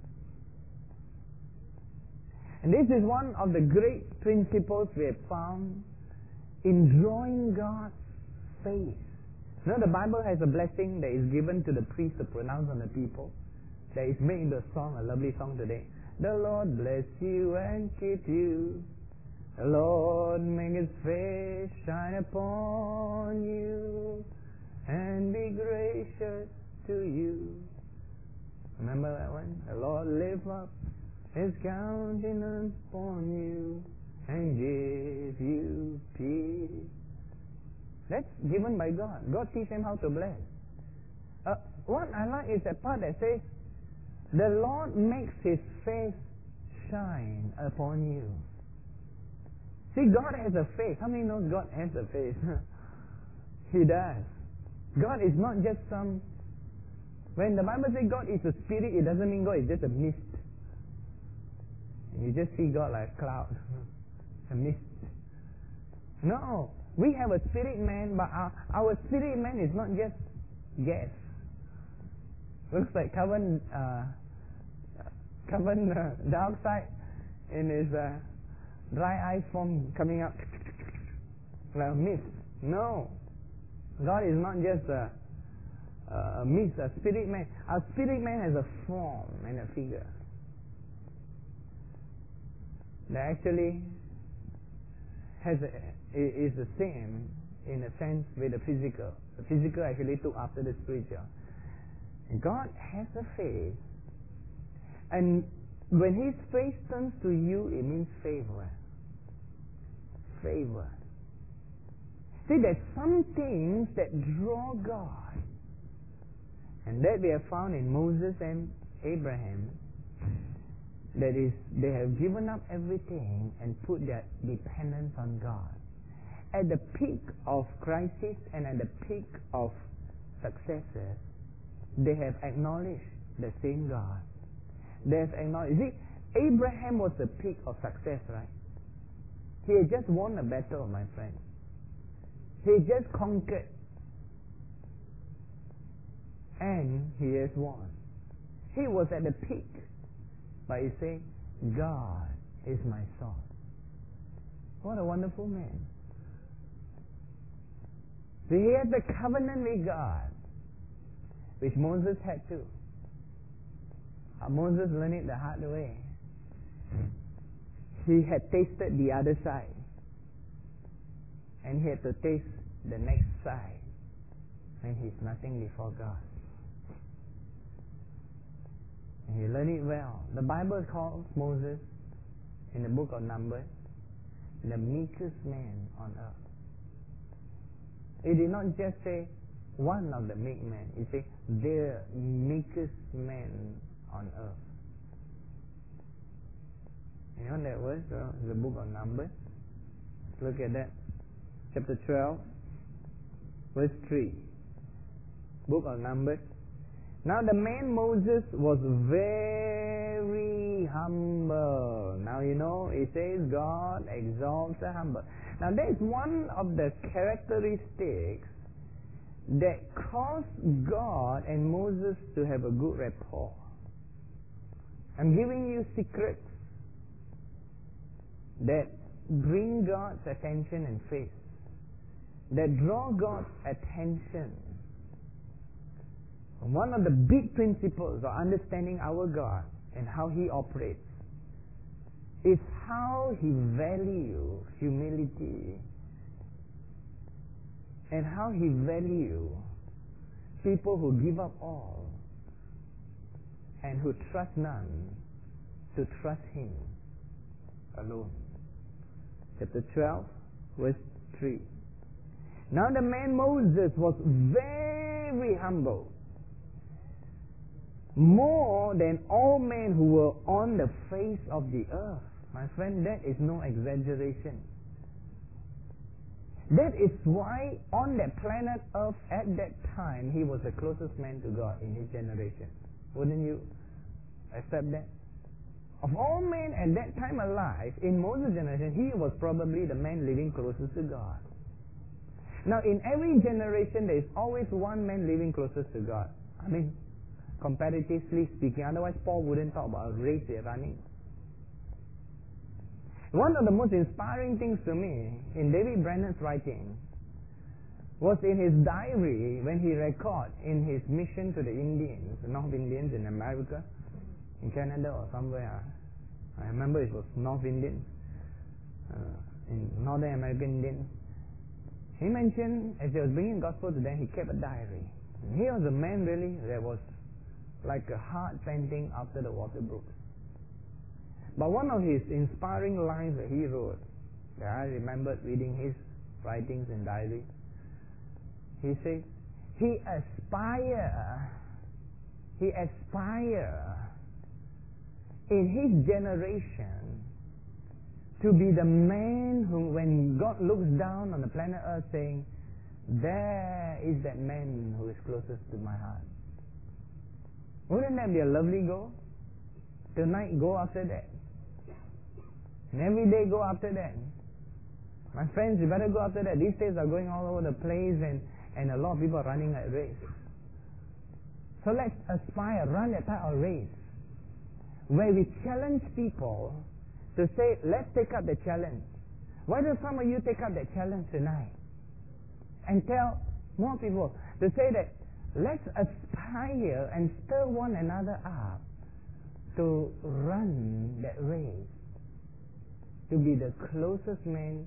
And this is one of the great principles we have found in drawing God's face. You know, the Bible has a blessing that is given to the priest to pronounce on the people, that is made into a song, a lovely song today. The Lord bless you and keep you. The Lord make His face shine upon you and be gracious to you. Remember that one? The Lord lift up His countenance upon you and give you peace. That's given by God. God teaches Him how to bless. Uh, what I like is that part that says, the Lord makes His face shine upon you. See, God has a face. How many knows God has a face? He does. God is not just some... When the Bible says God is a spirit, it doesn't mean God is just a mist. You just see God like a cloud, a mist. No, we have a spirit man, but our, our spirit man is not just gas. Looks like carbon, uh, carbon uh, dioxide in his uh, dry ice form coming out like a mist. No, God is not just a, a mist, a spirit man. Our spirit man has a form and a figure that actually has a, is the same in a sense with the physical. The physical actually took after the spiritual. God has a face, and when His face turns to you, it means favor. Favor. See, there's some things that draw God, and that we have found in Moses and Abraham. That is, they have given up everything and put their dependence on God. At the peak of crisis and at the peak of successes, they have acknowledged the same God. They have acknowledged. See, Abraham was the peak of success, right? He had just won a battle, my friend. He had just conquered. And he has won. He was at the peak. But he said, God is my source. What a wonderful man. So he had the covenant with God, which Moses had too. Uh, Moses learned it the hard way. He had tasted the other side, and he had to taste the next side, and he's nothing before God. And he learned it well. The Bible calls Moses, in the book of Numbers, the meekest man on earth. It did not just say one of the meek men. It said the meekest man on earth. You know that verse? Well, the book of Numbers. Let's look at that. Chapter twelve, verse three. Book of Numbers. Now the man Moses was very humble. Now you know, it says God exalts the humble. Now that is one of the characteristics that caused God and Moses to have a good rapport. I'm giving you secrets that bring God's attention and faith, that draw God's attention. One of the big principles of understanding our God and how He operates is how He values humility and how He values people who give up all and who trust none to trust Him alone. Chapter twelve, verse three. Now the man Moses was very humble, more than all men who were on the face of the earth. My friend, that is no exaggeration. That is why on that planet Earth at that time, he was the closest man to God in his generation. Wouldn't you accept that? Of all men at that time alive, in Moses' generation, he was probably the man living closest to God. Now, in every generation, there is always one man living closest to God. I mean, comparatively speaking, otherwise Paul wouldn't talk about a race they're running. One of the most inspiring things to me in David Brennan's writing was in his diary when he recorded in his mission to the Indians, the North Indians in America, in Canada or somewhere. I remember it was North Indians, uh, in Northern American Indians. He mentioned as he was bringing gospel to them, he kept a diary. And he was a man really that was like a heart panting after the water brooks. But one of his inspiring lines that he wrote, that I remembered reading his writings in diary, he says, he aspire, he aspire in his generation to be the man who, when God looks down on the planet Earth, saying, there is that man who is closest to my heart. Wouldn't that be a lovely goal? Tonight, go after that. And every day go after that. My friends, you better go after that. These days are going all over the place, and, and a lot of people are running that race. So let's aspire, run that type of race, where we challenge people to say, let's take up the challenge. Why don't some of you take up that challenge tonight? And tell more people to say that, let's aspire and stir one another up to run that race, to be the closest man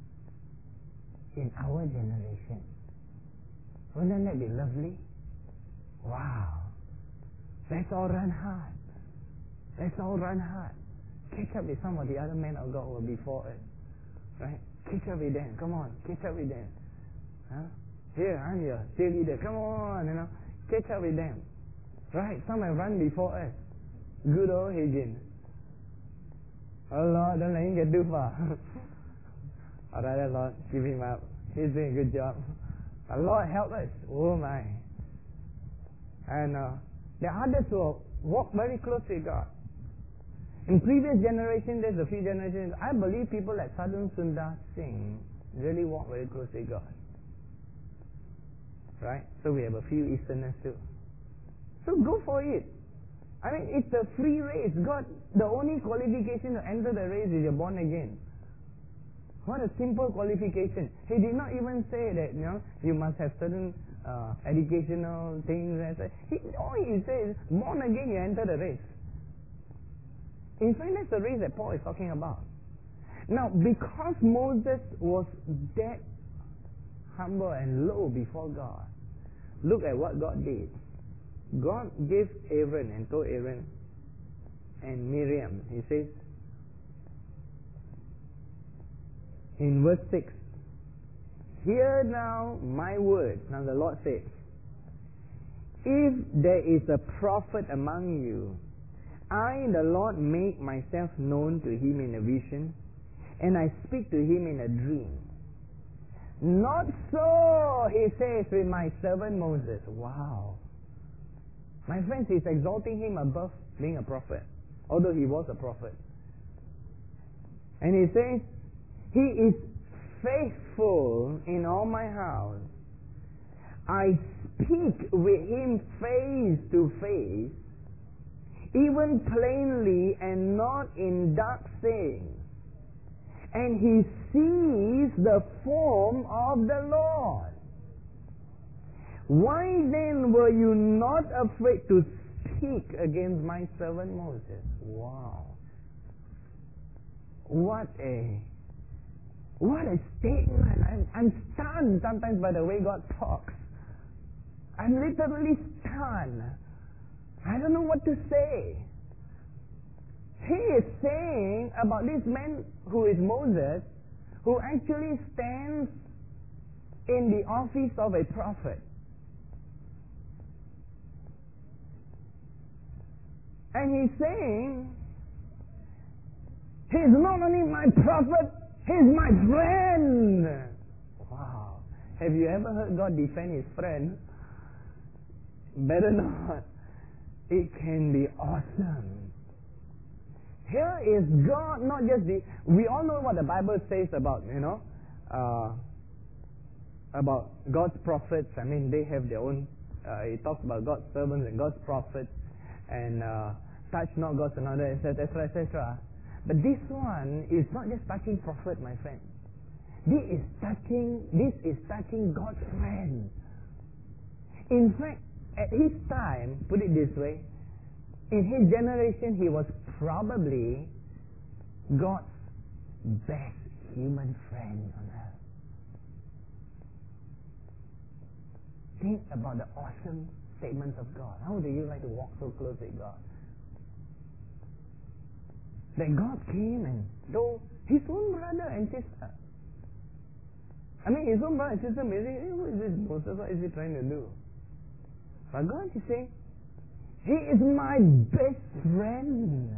in our generation. Wouldn't that be lovely? Wow. Let's all run hard. Let's all run hard. Catch up with some of the other men of God who were before us. Right? Catch up with them. Come on. Catch up with them. Huh? Here, I'm your cheerleader. Come on, you know. Catch up with them. Right? Some have run before us. Good old Hagin. Oh Lord, don't let him get too far. Alright, Lord, give him up. He's doing a good job. The Lord help us. Oh my. And uh, the others will walk very close to God. In previous generations, there's a few generations, I believe people like Sadhu Sundar Singh really walk very close to God. Right? So we have a few Easterners too. So go for it. I mean, it's a free race. God, the only qualification to enter the race is you're born again. What a simple qualification. He did not even say that, you know, you must have certain uh, educational things. He, all he says, born again, you enter the race. In fact, that's the race that Paul is talking about. Now, because Moses was that humble and low before God, look at what God did. God gave Aaron and told Aaron and Miriam, he says, in verse six, hear now my words. Now the Lord says, if there is a prophet among you, I, the Lord, make myself known to him in a vision, and I speak to him in a dream. Not so, he says, with my servant Moses. Wow. My friends, he's exalting him above being a prophet, although he was a prophet. And he says, he is faithful in all my house. I speak with him face to face, even plainly and not in dark sayings. And he sees the form of the Lord. Why then were you not afraid to speak against my servant Moses? Wow. What a what a statement. I'm, I'm stunned sometimes by the way God talks. I'm literally stunned. I don't know what to say. He is saying about this man who is Moses, who actually stands in the office of a prophet. And he's saying, he's not only my prophet, he's my friend. Wow. Have you ever heard God defend his friend? Better not. It can be awesome. Here is God, not just the... We all know what the Bible says about, you know, uh, about God's prophets. I mean, they have their own... Uh, it talks about God's servants and God's prophets, and uh, touch not God's another, et cetera, et cetera, et cetera. But this one is not just touching prophet, my friend. This is touching. This is touching God's friend. In fact, at his time, put it this way, in his generation, he was probably God's best human friend on earth. Think about the awesome statements of God. How do you like to walk so close with God? That God came and though his own brother and sister. I mean, his own brother and sister may say, hey, who is this Moses? What is he trying to do? But God is saying, he is my best friend.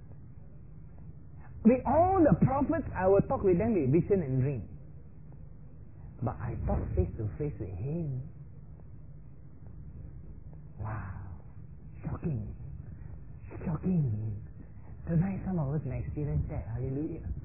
With all the prophets, I will talk with them with vision and dream. But I talk face to face with him. Wow. Shocking. Shocking. Tonight some of us may experience that. Hallelujah.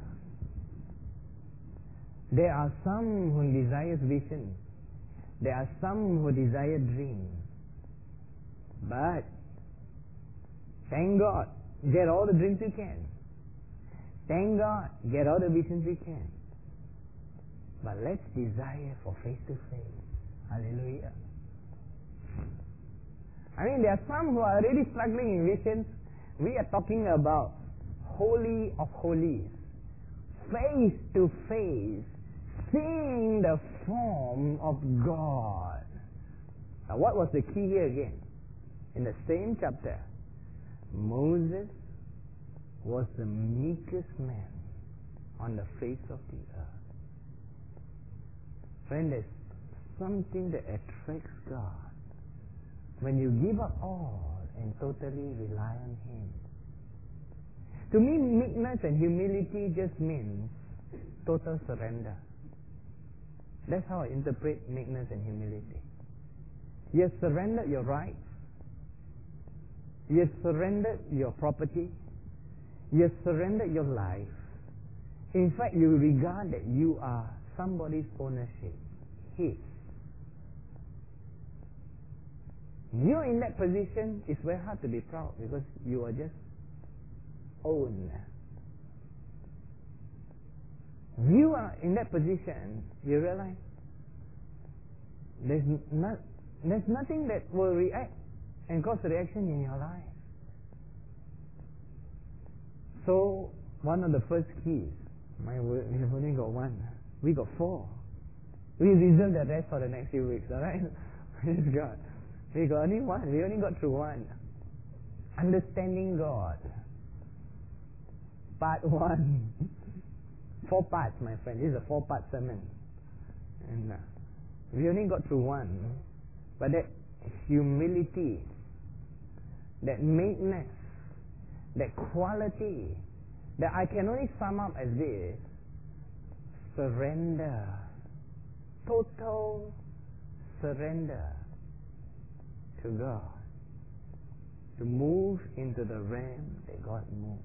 There are some who desire vision. There are some who desire dreams. But thank God, get all the dreams you can. Thank God, get all the visions you can. But let's desire for face to face. Hallelujah. I mean, there are some who are already struggling in visions. We are talking about holy of holies, face to face, seeing the form of God. Now, what was the key here again? In the same chapter, Moses was the meekest man on the face of the earth. Friend, there's something that attracts God when you give up all and totally rely on Him. To me, meekness and humility just means total surrender. That's how I interpret meekness and humility. You have surrendered your rights. You have surrendered your property. You have surrendered your life. In fact, you regard that you are somebody's ownership, His. You're in that position, it's very hard to be proud because you are just owned. You are in that position, you realize there's not, there's nothing that will react and cause a reaction in your life. So, one of the first keys, my word, we've only got one. We got four. We reserve the rest for the next few weeks, alright? Praise God. We got only one. We only got through one. Understanding God. Part one. Four parts, my friend. This is a four-part sermon. And uh, we only got through one. But that humility, that meekness, that quality, that I can only sum up as this: surrender. Total surrender to God. To move into the realm that God moved.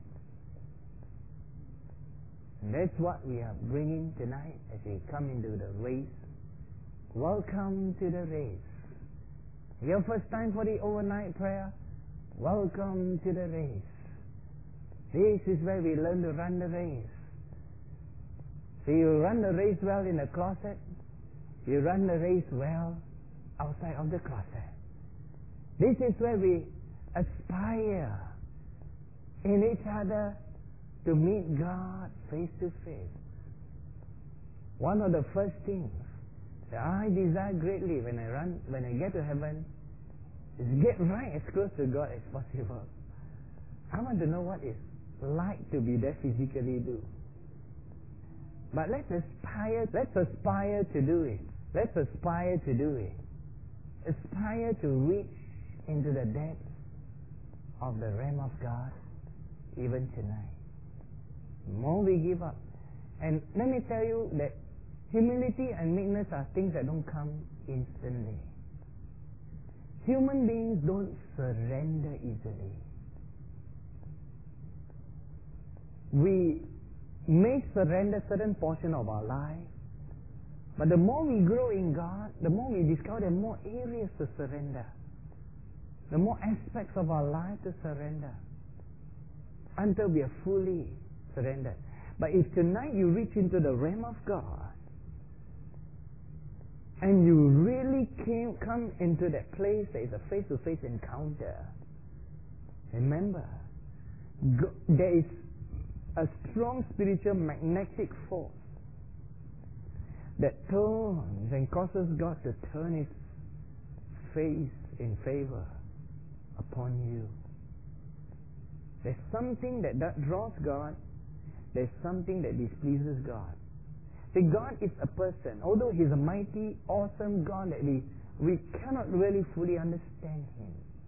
And that's what we are bringing tonight as we come into the race. Welcome to the race. Your first time for the overnight prayer? Welcome to the race. This is where we learn to run the race. So you run the race well in the closet. You run the race well outside of the closet. This is where we aspire in each other to meet God face to face. One of the first things that I desire greatly when I run, when I get to heaven, is get right as close to God as possible. I want to know what it's like to be there physically do. But let's aspire, let's aspire to do it. Let's aspire to do it. Aspire to reach into the depths of the realm of God even tonight. The more we give up. And let me tell you that humility and meekness are things that don't come instantly. Human beings don't surrender easily. We may surrender certain portion of our life, but the more we grow in God, the more we discover there are more areas to surrender. The more aspects of our life to surrender. Until we are fully surrendered. But if tonight you reach into the realm of God, and you really came, come into that place that is a face-to-face encounter, remember, God, there is a strong spiritual magnetic force that turns and causes God to turn His face in favor upon you. There's something that, that draws God. There's something that displeases God. See, God is a person. Although He's a mighty, awesome God that we, we cannot really fully understand Him.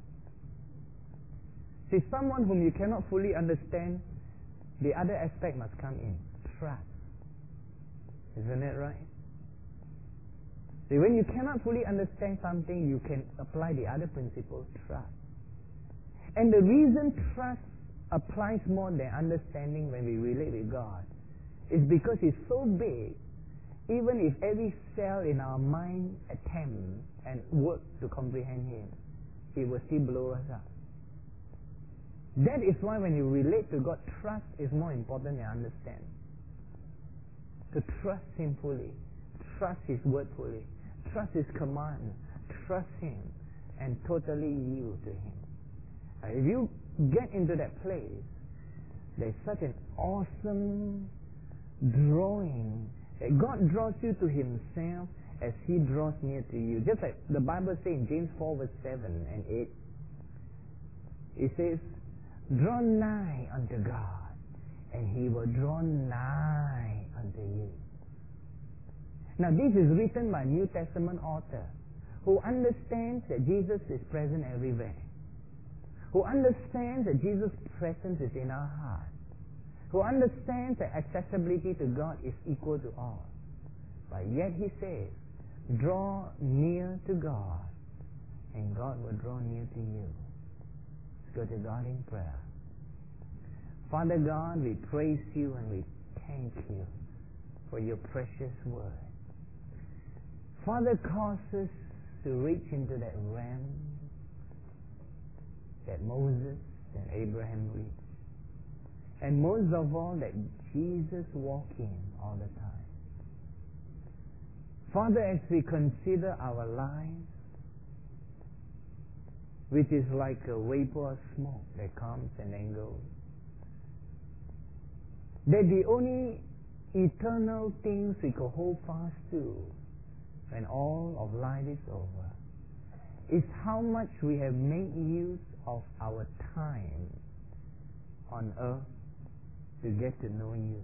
See, someone whom you cannot fully understand, the other aspect must come in. Trust. Isn't that right? See, when you cannot fully understand something, you can apply the other principle, trust. And the reason trust applies more than understanding when we relate with God is because He's so big even if every cell in our mind attempt and work to comprehend Him, He will still blow us up. That is why when you relate to God, trust is more important than understand. To trust Him fully, trust His word fully, trust His command, trust Him, and totally yield to Him. Uh, if you get into that place, there's such an awesome drawing that God draws you to Himself as He draws near to you. Just like the Bible says in James four verse seven and eight, it says, draw nigh unto God, and He will draw nigh unto you. Now this is written by a New Testament author who understands that Jesus is present everywhere, who understands that Jesus' presence is in our heart, who understands that accessibility to God is equal to all. But yet he says, draw near to God, and God will draw near to you. Let's go to God in prayer. Father God, we praise you and we thank you for your precious word. Father, cause us to reach into that realm that Moses and Abraham reached. And most of all, that Jesus walked in all the time. Father, as we consider our lives, which is like a vapor of smoke that comes and then goes, that the only eternal things we could hold fast to when all of life is over is how much we have made use of our time on earth to get to know you,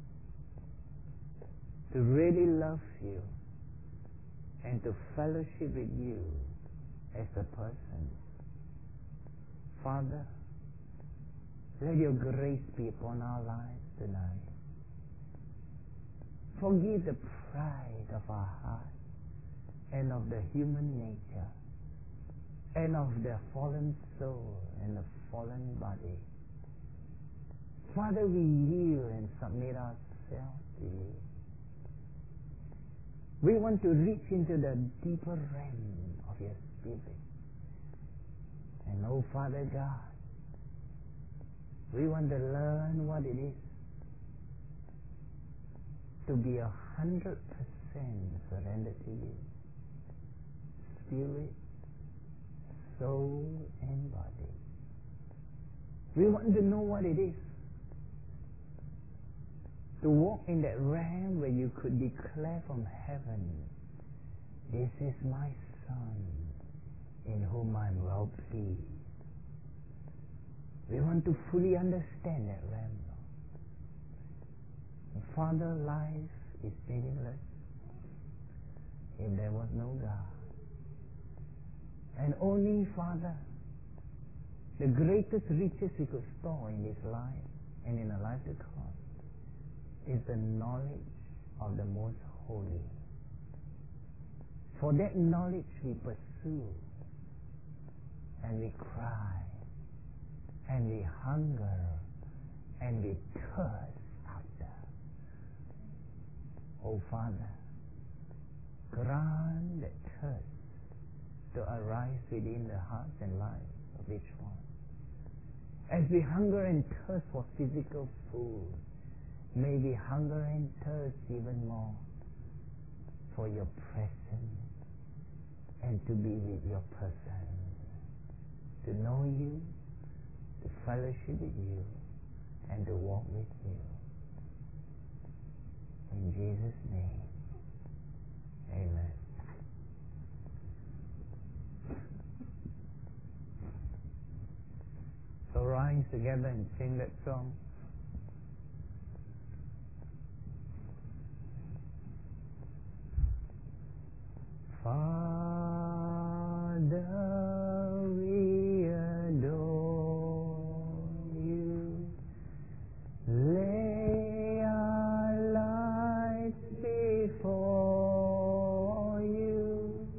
to really love you, and to fellowship with you as a person. Father, let your grace be upon our lives tonight. Forgive the pride of our heart and of the human nature and of the fallen soul and the fallen body. Father, we yield and submit ourselves to you. We want to reach into the deeper realm of your Spirit. And oh Father God, we want to learn what it is to be a hundred percent surrendered to you. Spirit, soul, and body. We want to know what it is to walk in that realm where you could declare from heaven, this is my Son, in whom I'm well pleased. We want to fully understand that realm. And Father, life is meaningless if there was no God. And only, Father, the greatest riches we could store in this life and in the life to come is the knowledge of the Most Holy. For that knowledge we pursue, and we cry, and we hunger, and we thirst after. Oh Father, grant that thirst to arise within the hearts and lives of each one. As we hunger and thirst for physical food, may we hunger and thirst even more for your presence and to be with your person, to know you, to fellowship with you, and to walk with you. In Jesus' name, amen. So rise together and sing that song. Father, we adore you. Lay our lives before you.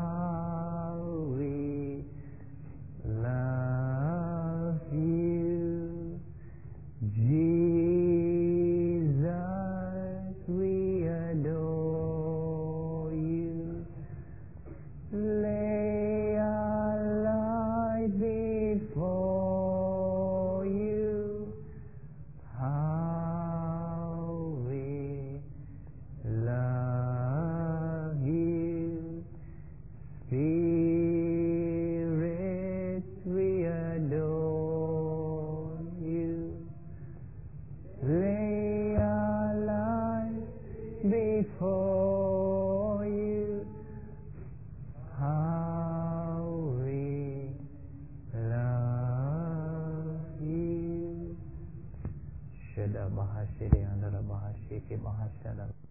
How we love you. Bahashiri Andara Bahashiki Bahashara